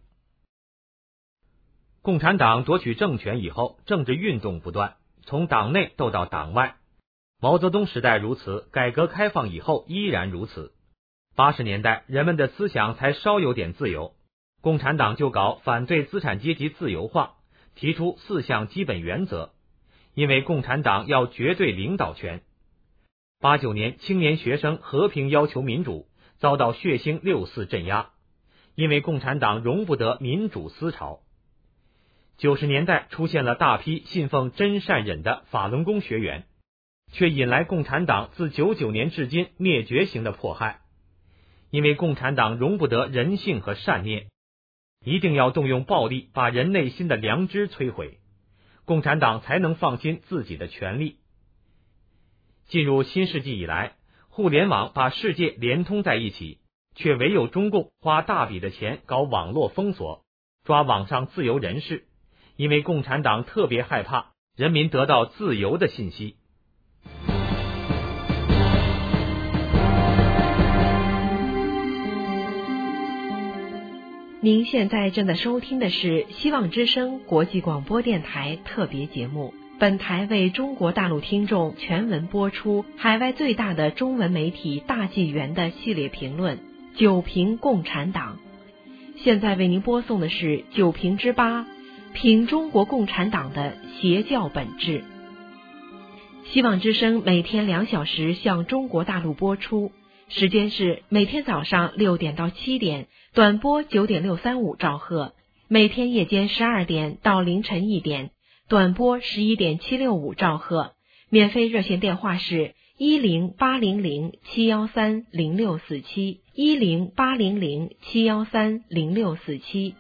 共产党夺取政权以后，政治运动不断，从党内斗到党外。毛泽东时代如此，改革开放以后依然如此。80年代人们的思想才稍有点自由，共产党就搞反对资产阶级自由化，提出4项基本原则，因为共产党要绝对领导权。89年青年学生和平要求民主，遭到血腥6四镇压，因为共产党容不得民主思潮。90年代出现了大批信奉真善忍的法轮功学员，却引来共产党自99年至今灭绝型的迫害。因为共产党容不得人性和善念，一定要动用暴力把人内心的良知摧毁，共产党才能放心自己的权力。进入新世纪以来，互联网把世界连通在一起，却唯有中共花大笔的钱搞网络封锁，抓网上自由人士，因为共产党特别害怕人民得到自由的信息。 您现在正在收听的是希望之声国际广播电台特别节目，本台为中国大陆听众全文播出海外最大的中文媒体大纪元的系列评论《九评共产党》。现在为您播送的是9评之8，评中国共产党的邪教本质。希望之声每天2小时向中国大陆播出，时间是每天早上6点到7点，短波9.635兆赫；每天夜间12点到凌晨1点，短波11.765兆赫。免费热线电话是10800-713-0647 10800-713-0647。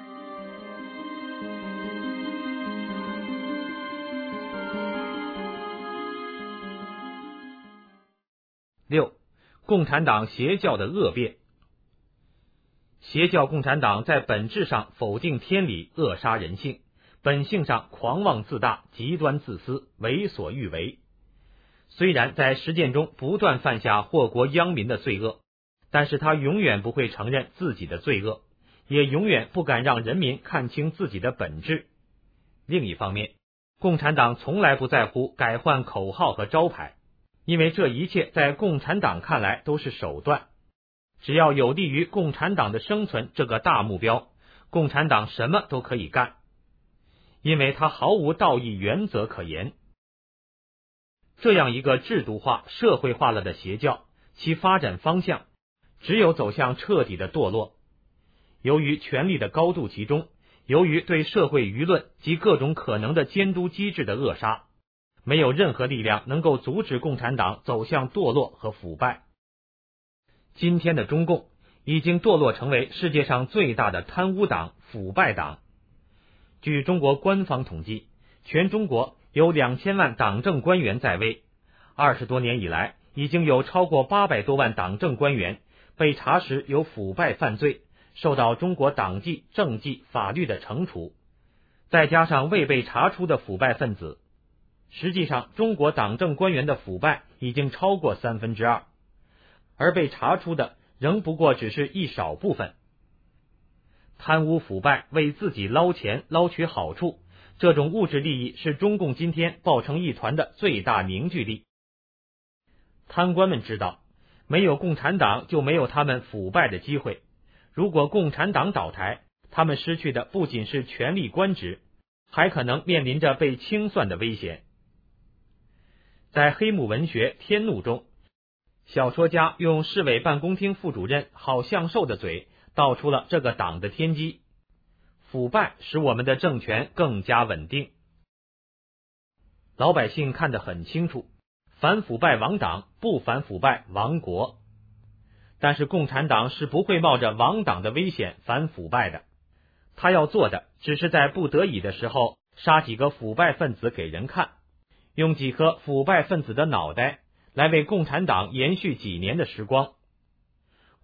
6. 共产党邪教的恶变。邪教共产党在本质上否定天理，扼杀人性，本性上狂妄自大，极端自私，为所欲为。虽然在实践中不断犯下祸国殃民的罪恶，但是他永远不会承认自己的罪恶，也永远不敢让人民看清自己的本质。另一方面，共产党从来不在乎改换口号和招牌，因为这一切在共产党看来都是手段。只要有利于共产党的生存这个大目标，共产党什么都可以干，因为它毫无道义原则可言。这样一个制度化、社会化了的邪教，其发展方向只有走向彻底的堕落。由于权力的高度集中，由于对社会舆论及各种可能的监督机制的扼杀，没有任何力量能够阻止共产党走向堕落和腐败。今天的中共已经堕落成为世界上最大的贪污党、腐败党。据中国官方统计，全中国有2000万党政官员在位，20多年以来，已经有超过800多万党政官员被查实有腐败犯罪，受到中国党纪、政纪、法律的惩处。再加上未被查出的腐败分子，实际上中国党政官员的腐败已经超过2/3，而被查出的仍不过只是一少部分。贪污腐败，为自己捞钱、捞取好处，这种物质利益是中共今天抱成一团的最大凝聚力。贪官们知道，没有共产党就没有他们腐败的机会。如果共产党倒台，他们失去的不仅是权力官职，还可能面临着被清算的危险。在黑幕文学《天怒》中，小说家用市委办公厅副主任郝向寿的嘴道出了这个党的天机：腐败使我们的政权更加稳定。老百姓看得很清楚，反腐败亡党，不反腐败亡国。但是共产党是不会冒着亡党的危险反腐败的，他要做的只是在不得已的时候杀几个腐败分子给人看，用几颗腐败分子的脑袋来为共产党延续几年的时光。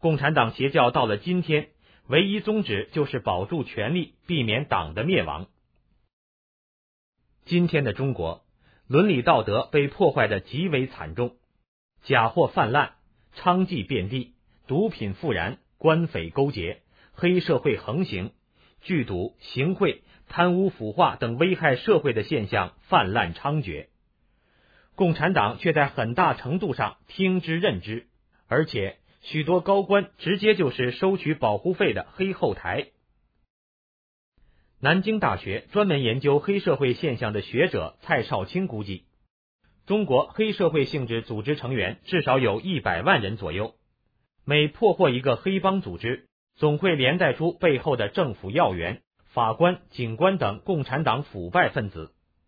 共产党邪教到了今天，唯一宗旨就是保住权力，避免党的灭亡。今天的中国，伦理道德被破坏得极为惨重，假货泛滥，娼妓遍地，毒品复燃，官匪勾结，黑社会横行，聚赌、行贿、贪污腐化等危害社会的现象泛滥猖獗。共产党却在很大程度上听之任之，而且许多高官直接就是收取保护费的黑后台。南京大学专门研究黑社会现象的学者蔡少卿估计，中国黑社会性质组织成员至少有100万人左右，每破获一个黑帮组织，总会连带出背后的政府要员、法官、警官等共产党腐败分子。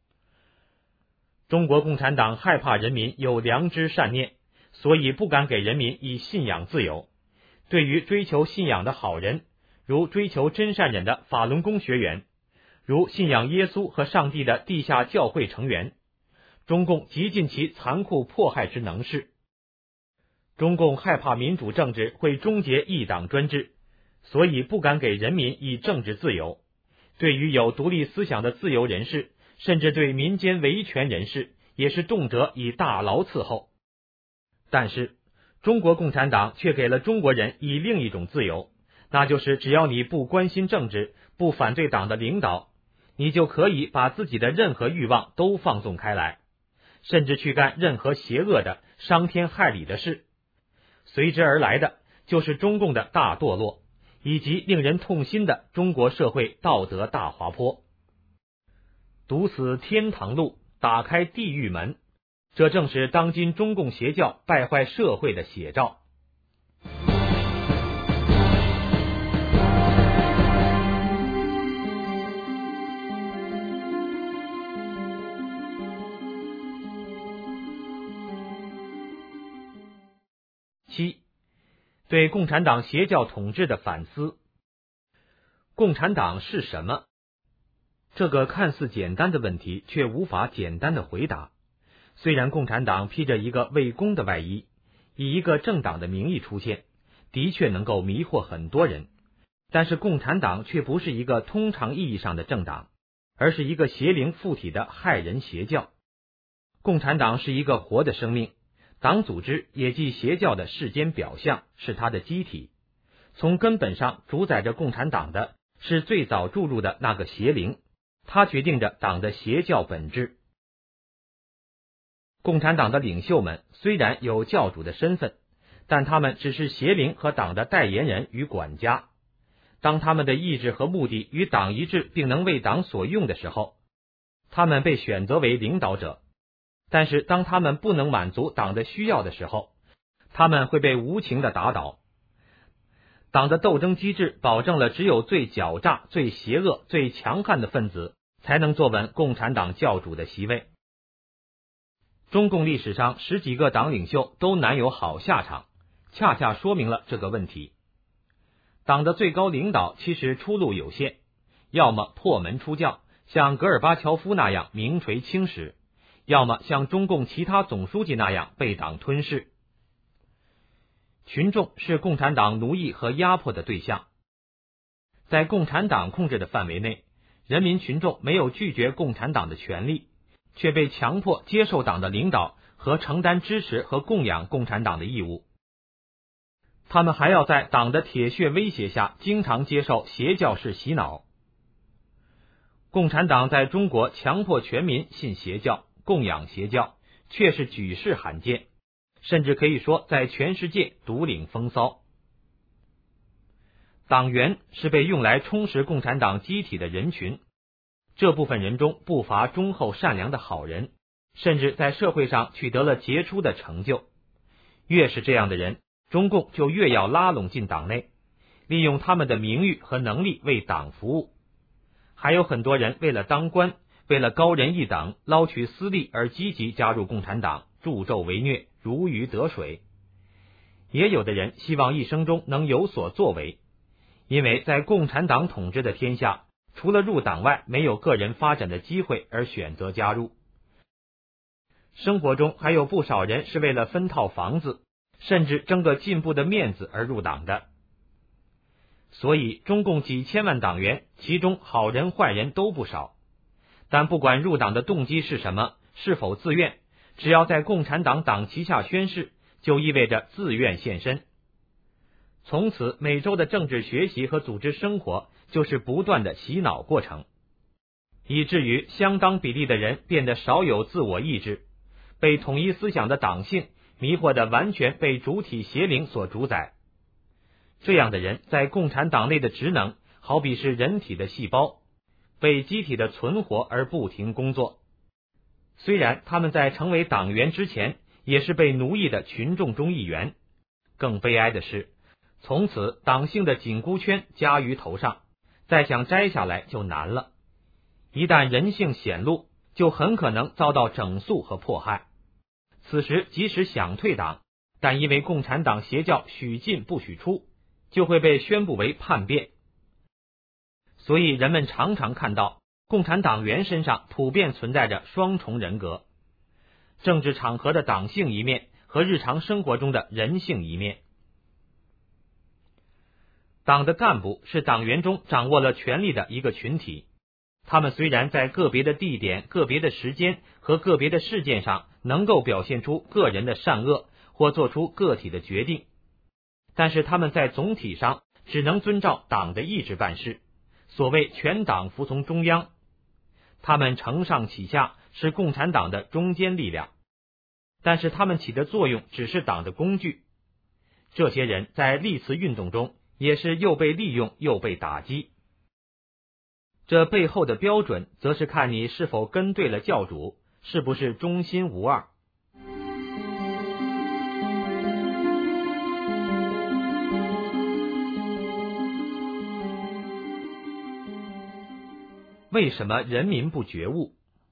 中国共产党害怕人民有良知善念，所以不敢给人民以信仰自由。对于追求信仰的好人，如追求真善忍的法轮功学员，如信仰耶稣和上帝的地下教会成员，中共极尽其残酷迫害之能事。中共害怕民主政治会终结一党专制，所以不敢给人民以政治自由。对于有独立思想的自由人士，甚至对民间维权人士，也是动辄以大牢伺候。但是中国共产党却给了中国人以另一种自由，那就是只要你不关心政治，不反对党的领导，你就可以把自己的任何欲望都放纵开来，甚至去干任何邪恶的伤天害理的事。随之而来的就是中共的大堕落，以及令人痛心的中国社会道德大滑坡。堵死天堂路，打开地狱门，这正是当今中共邪教败坏社会的写照。7. 对共产党邪教统治的反思。共产党是什么？这个看似简单的问题，却无法简单的回答。虽然共产党披着一个为公的外衣，以一个政党的名义出现，的确能够迷惑很多人，但是共产党却不是一个通常意义上的政党，而是一个邪灵附体的害人邪教。共产党是一个活的生命，党组织也即邪教的世间表象，是它的机体。从根本上主宰着共产党的是最早注入的那个邪灵，它决定着党的邪教本质。共产党的领袖们虽然有教主的身份，但他们只是邪灵和党的代言人与管家。当他们的意志和目的与党一致，并能为党所用的时候，他们被选择为领导者。但是当他们不能满足党的需要的时候，他们会被无情的打倒。党的斗争机制保证了只有最狡诈、最邪恶、最强悍的分子才能坐稳共产党教主的席位。中共历史上10几个党领袖都难有好下场，恰恰说明了这个问题。党的最高领导其实出路有限，要么破门出教，像戈尔巴乔夫那样名垂青史，要么像中共其他总书记那样被党吞噬。群众是共产党奴役和压迫的对象。在共产党控制的范围内，人民群众没有拒绝共产党的权利，却被强迫接受党的领导和承担支持和供养共产党的义务。他们还要在党的铁血威胁下经常接受邪教式洗脑。共产党在中国强迫全民信邪教、供养邪教，却是举世罕见，甚至可以说在全世界独领风骚。党员是被用来充实共产党机体的人群，这部分人中不乏忠厚善良的好人，甚至在社会上取得了杰出的成就。越是这样的人，中共就越要拉拢进党内，利用他们的名誉和能力为党服务。还有很多人为了当官，为了高人一等，捞取私利而积极加入共产党，助纣为虐，如鱼得水。也有的人希望一生中能有所作为，因为在共产党统治的天下，除了入党外没有个人发展的机会而选择加入。生活中还有不少人是为了分套房子， 甚至争个进步的面子而入党的。所以中共几千万党员，其中好人坏人都不少，但不管入党的动机是什么，是否自愿，只要在共产党党旗下宣誓，就意味着自愿献身。从此每周的政治学习和组织生活就是不断的洗脑过程，以至于相当比例的人变得少有自我意志，被统一思想的党性迷惑的完全被主体邪灵所主宰。这样的人在共产党内的职能好比是人体的细胞，为机体的存活而不停工作。虽然他们在成为党员之前也是被奴役的群众中一员，更悲哀的是，从此党性的紧箍圈加于头上，再想摘下来就难了。一旦人性显露，就很可能遭到整肃和迫害。此时即使想退党，但因为共产党邪教许进不许出，就会被宣布为叛变。所以人们常常看到共产党员身上普遍存在着双重人格，政治场合的党性一面和日常生活中的人性一面。党的干部是党员中掌握了权力的一个群体，他们虽然在个别的地点、个别的时间和个别的事件上能够表现出个人的善恶或做出个体的决定，但是他们在总体上只能遵照党的意志办事，所谓全党服从中央。他们承上启下，是共产党的中坚力量，但是他们起的作用只是党的工具。这些人在历次运动中也是又被利用又被打击，这背后的标准则是看你是否跟对了教主，是不是忠心无二。为什么人民不觉悟？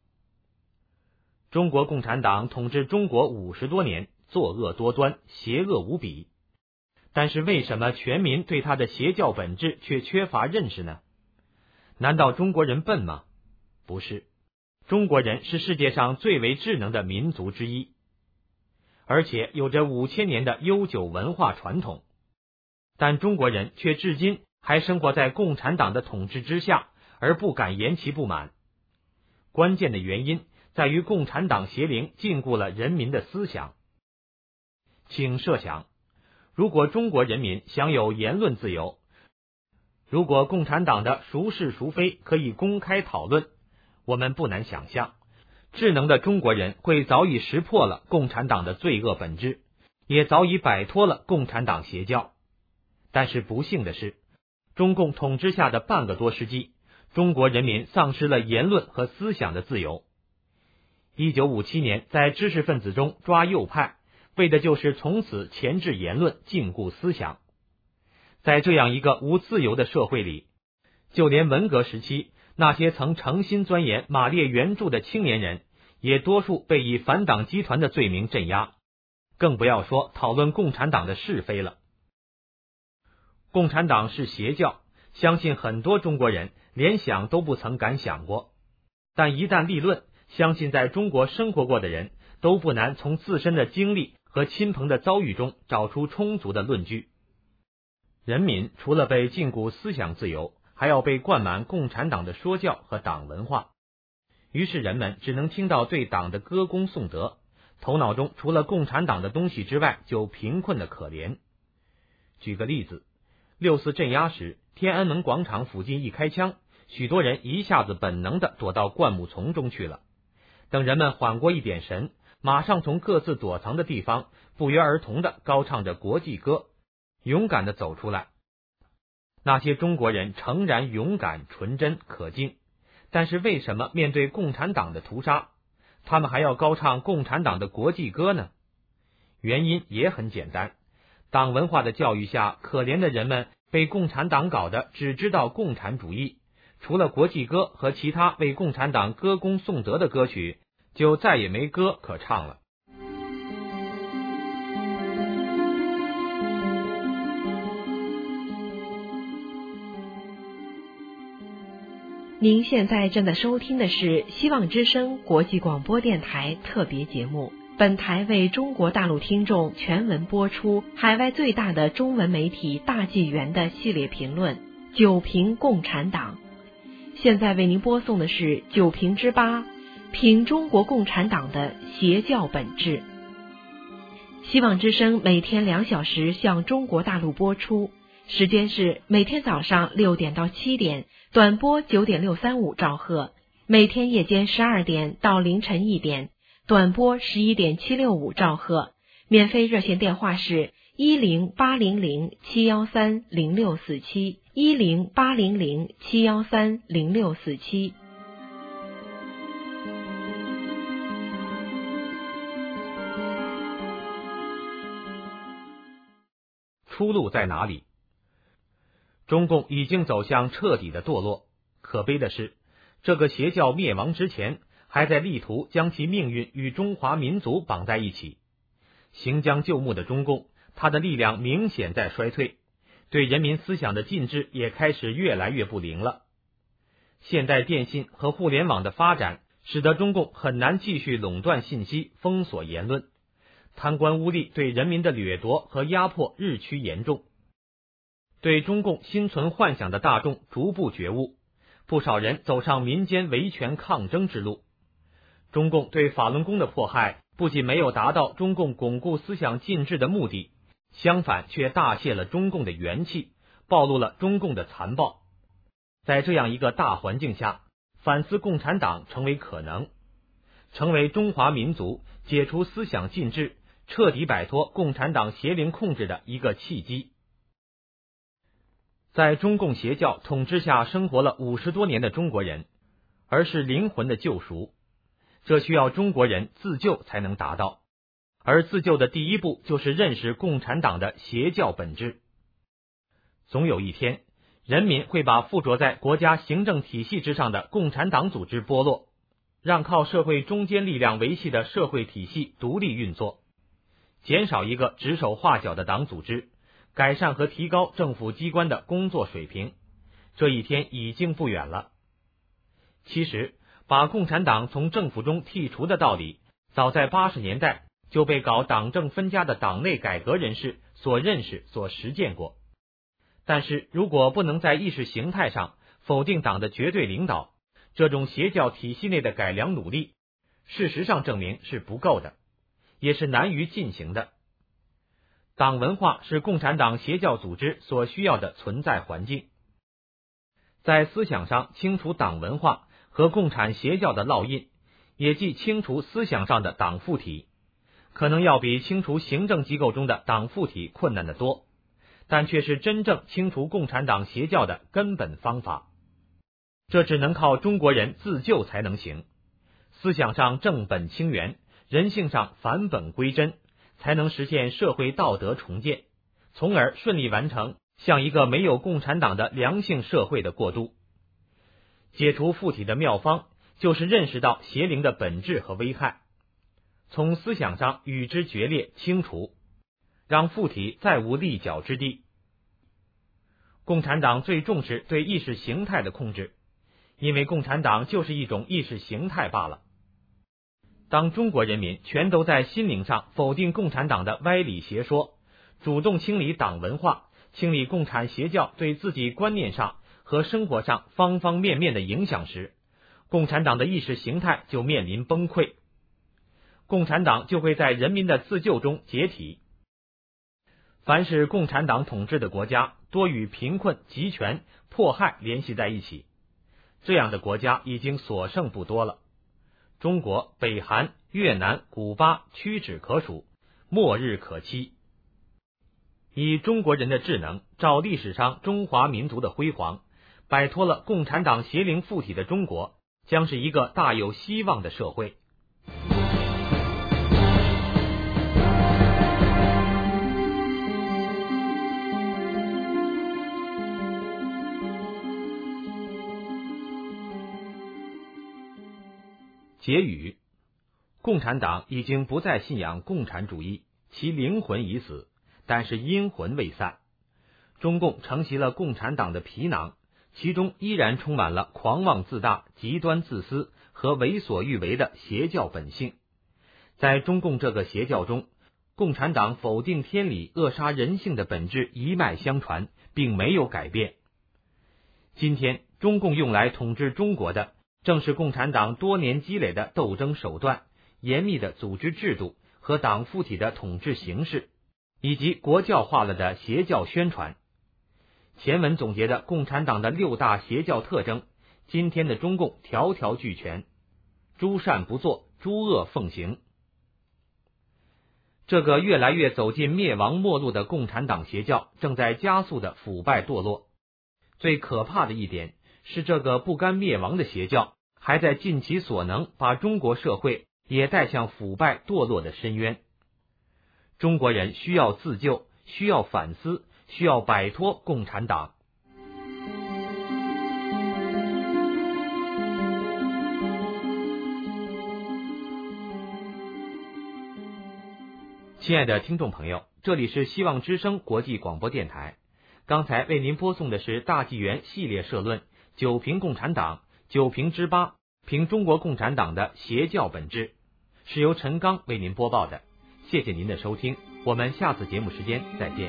中国共产党统治中国50多年，作恶多端，邪恶无比，但是为什么全民对他的邪教本质却缺乏认识呢？难道中国人笨吗？不是，中国人是世界上最为智能的民族之一，而且有着5000年的悠久文化传统，但中国人却至今还生活在共产党的统治之下，而不敢言其不满。关键的原因在于共产党邪灵禁锢了人民的思想。请设想，如果中国人民享有言论自由，如果共产党的孰是孰非可以公开讨论，我们不难想象，智能的中国人会早已识破了共产党的罪恶本质，也早已摆脱了共产党邪教。但是不幸的是，中共统治下的半个多世纪，中国人民丧失了言论和思想的自由。1957年在知识分子中抓右派，为的就是从此钳制言论，禁锢思想。在这样一个无自由的社会里，就连文革时期那些曾诚心钻研马列原著的青年人，也多数被以反党集团的罪名镇压，更不要说讨论共产党的是非了。共产党是邪教，相信很多中国人连想都不曾敢想过，但一旦立论，相信在中国生活过的人都不难从自身的经历和亲朋的遭遇中找出充足的论据。人民除了被禁锢思想自由，还要被灌满共产党的说教和党文化，于是人们只能听到对党的歌功颂德，头脑中除了共产党的东西之外，就贫困的可怜。举个例子，6·4镇压时，天安门广场附近一开枪，许多人一下子本能地躲到灌木丛中去了。等人们缓过一点神，马上从各自躲藏的地方不约而同地高唱着国际歌，勇敢地走出来。那些中国人诚然勇敢、纯真、可敬，但是为什么面对共产党的屠杀，他们还要高唱共产党的国际歌呢？原因也很简单，党文化的教育下，可怜的人们被共产党搞得只知道共产主义，除了国际歌和其他为共产党歌功颂德的歌曲，就再也没歌可唱了。 您现在正在收听的是希望之声国际广播电台特别节目《 本台为中国大陆听众全文播出海外最大的中文媒体大纪元的系列评论《九评共产党》。现在为您播送的是九评之8，评中国共产党的邪教本质。希望之声每天2小时向中国大陆播出，时间是每天早上6点到7点，短波9.635兆赫；每天夜间12点到凌晨1点，短波11.765兆赫。免费热线电话是10800-713-0647 10800-713-0647。 出路在哪里？中共已经走向彻底的堕落。可悲的是，这个邪教灭亡之前，还在力图将其命运与中华民族绑在一起。行将就木的中共，它的力量明显在衰退，对人民思想的禁制也开始越来越不灵了。现代电信和互联网的发展，使得中共很难继续垄断信息、封锁言论。贪官污吏对人民的掠夺和压迫日趋严重，对中共心存幻想的大众逐步觉悟，不少人走上民间维权抗争之路。中共对法轮功的迫害不仅没有达到中共巩固思想禁制的目的，相反却大泄了中共的元气，暴露了中共的残暴。在这样一个大环境下，反思共产党成为可能，成为中华民族解除思想禁制，彻底摆脱共产党邪灵控制的一个契机。在中共邪教统治下生活了50多年的中国人，而是灵魂的救赎，这需要中国人自救才能达到。而自救的第一步就是认识共产党的邪教本质。总有一天，人民会把附着在国家行政体系之上的共产党组织剥落，让靠社会中坚力量维系的社会体系独立运作，减少一个指手画脚的党组织，改善和提高政府机关的工作水平，这一天已经不远了。其实，把共产党从政府中剔除的道理，早在80年代就被搞党政分家的党内改革人士所认识、所实践过。但是，如果不能在意识形态上否定党的绝对领导，这种邪教体系内的改良努力，事实上证明是不够的，也是难于进行的。党文化是共产党邪教组织所需要的存在环境。在思想上清除党文化和共产邪教的烙印，也即清除思想上的党附体，可能要比清除行政机构中的党附体困难得多，但却是真正清除共产党邪教的根本方法。这只能靠中国人自救才能行，思想上正本清源，人性上返本归真，才能实现社会道德重建，从而顺利完成向一个没有共产党的良性社会的过渡。解除附体的妙方，就是认识到邪灵的本质和危害，从思想上与之决裂清除，让附体再无立脚之地。共产党最重视对意识形态的控制，因为共产党就是一种意识形态罢了。当中国人民全都在心灵上否定共产党的歪理邪说，主动清理党文化，清理共产邪教对自己观念上和生活上方方面面的影响时，共产党的意识形态就面临崩溃，共产党就会在人民的自救中解体。凡是共产党统治的国家，多与贫困、集权、迫害联系在一起，这样的国家已经所剩不多了。中国、北韩、越南、古巴屈指可数，末日可期。以中国人的智能，照历史上中华民族的辉煌，摆脱了共产党邪灵附体的中国，将是一个大有希望的社会。结语：共产党已经不再信仰共产主义，其灵魂已死，但是阴魂未散。中共承袭了共产党的皮囊，其中依然充满了狂妄自大、极端自私和为所欲为的邪教本性。 在中共这个邪教中，共产党否定天理、扼杀人性的本质一脉相传，并没有改变。今天，中共用来统治中国的，正是共产党多年积累的斗争手段、严密的组织制度和党附体的统治形式，以及国教化了的邪教宣传。前文总结的共产党的6大邪教特征，今天的中共条条俱全，诸善不作，诸恶奉行。这个越来越走进灭亡末路的共产党邪教，正在加速的腐败堕落。最可怕的一点是，这个不甘灭亡的邪教还在尽其所能把中国社会也带向腐败堕落的深渊。中国人需要自救，需要反思，需要摆脱共产党。亲爱的听众朋友，这里是希望之声国际广播电台。刚才为您播送的是大纪元系列社论，九评共产党，9评之8，评中国共产党的邪教本质，是由陈刚为您播报的。谢谢您的收听，我们下次节目时间再见。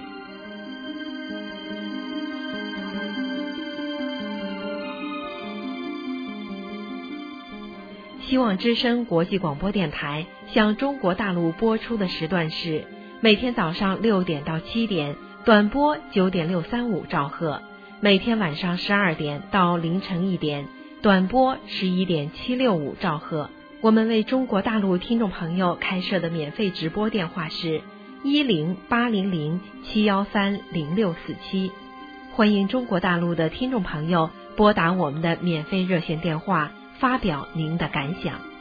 希望之声国际广播电台向中国大陆播出的时段是每天早上6点到7点，短波9.635兆赫；每天晚上12点到凌晨1点，短波11.765兆赫。我们为中国大陆听众朋友开设的免费直播电话是10800-713-0647，欢迎中国大陆的听众朋友拨打我们的免费热线电话，发表您的感想。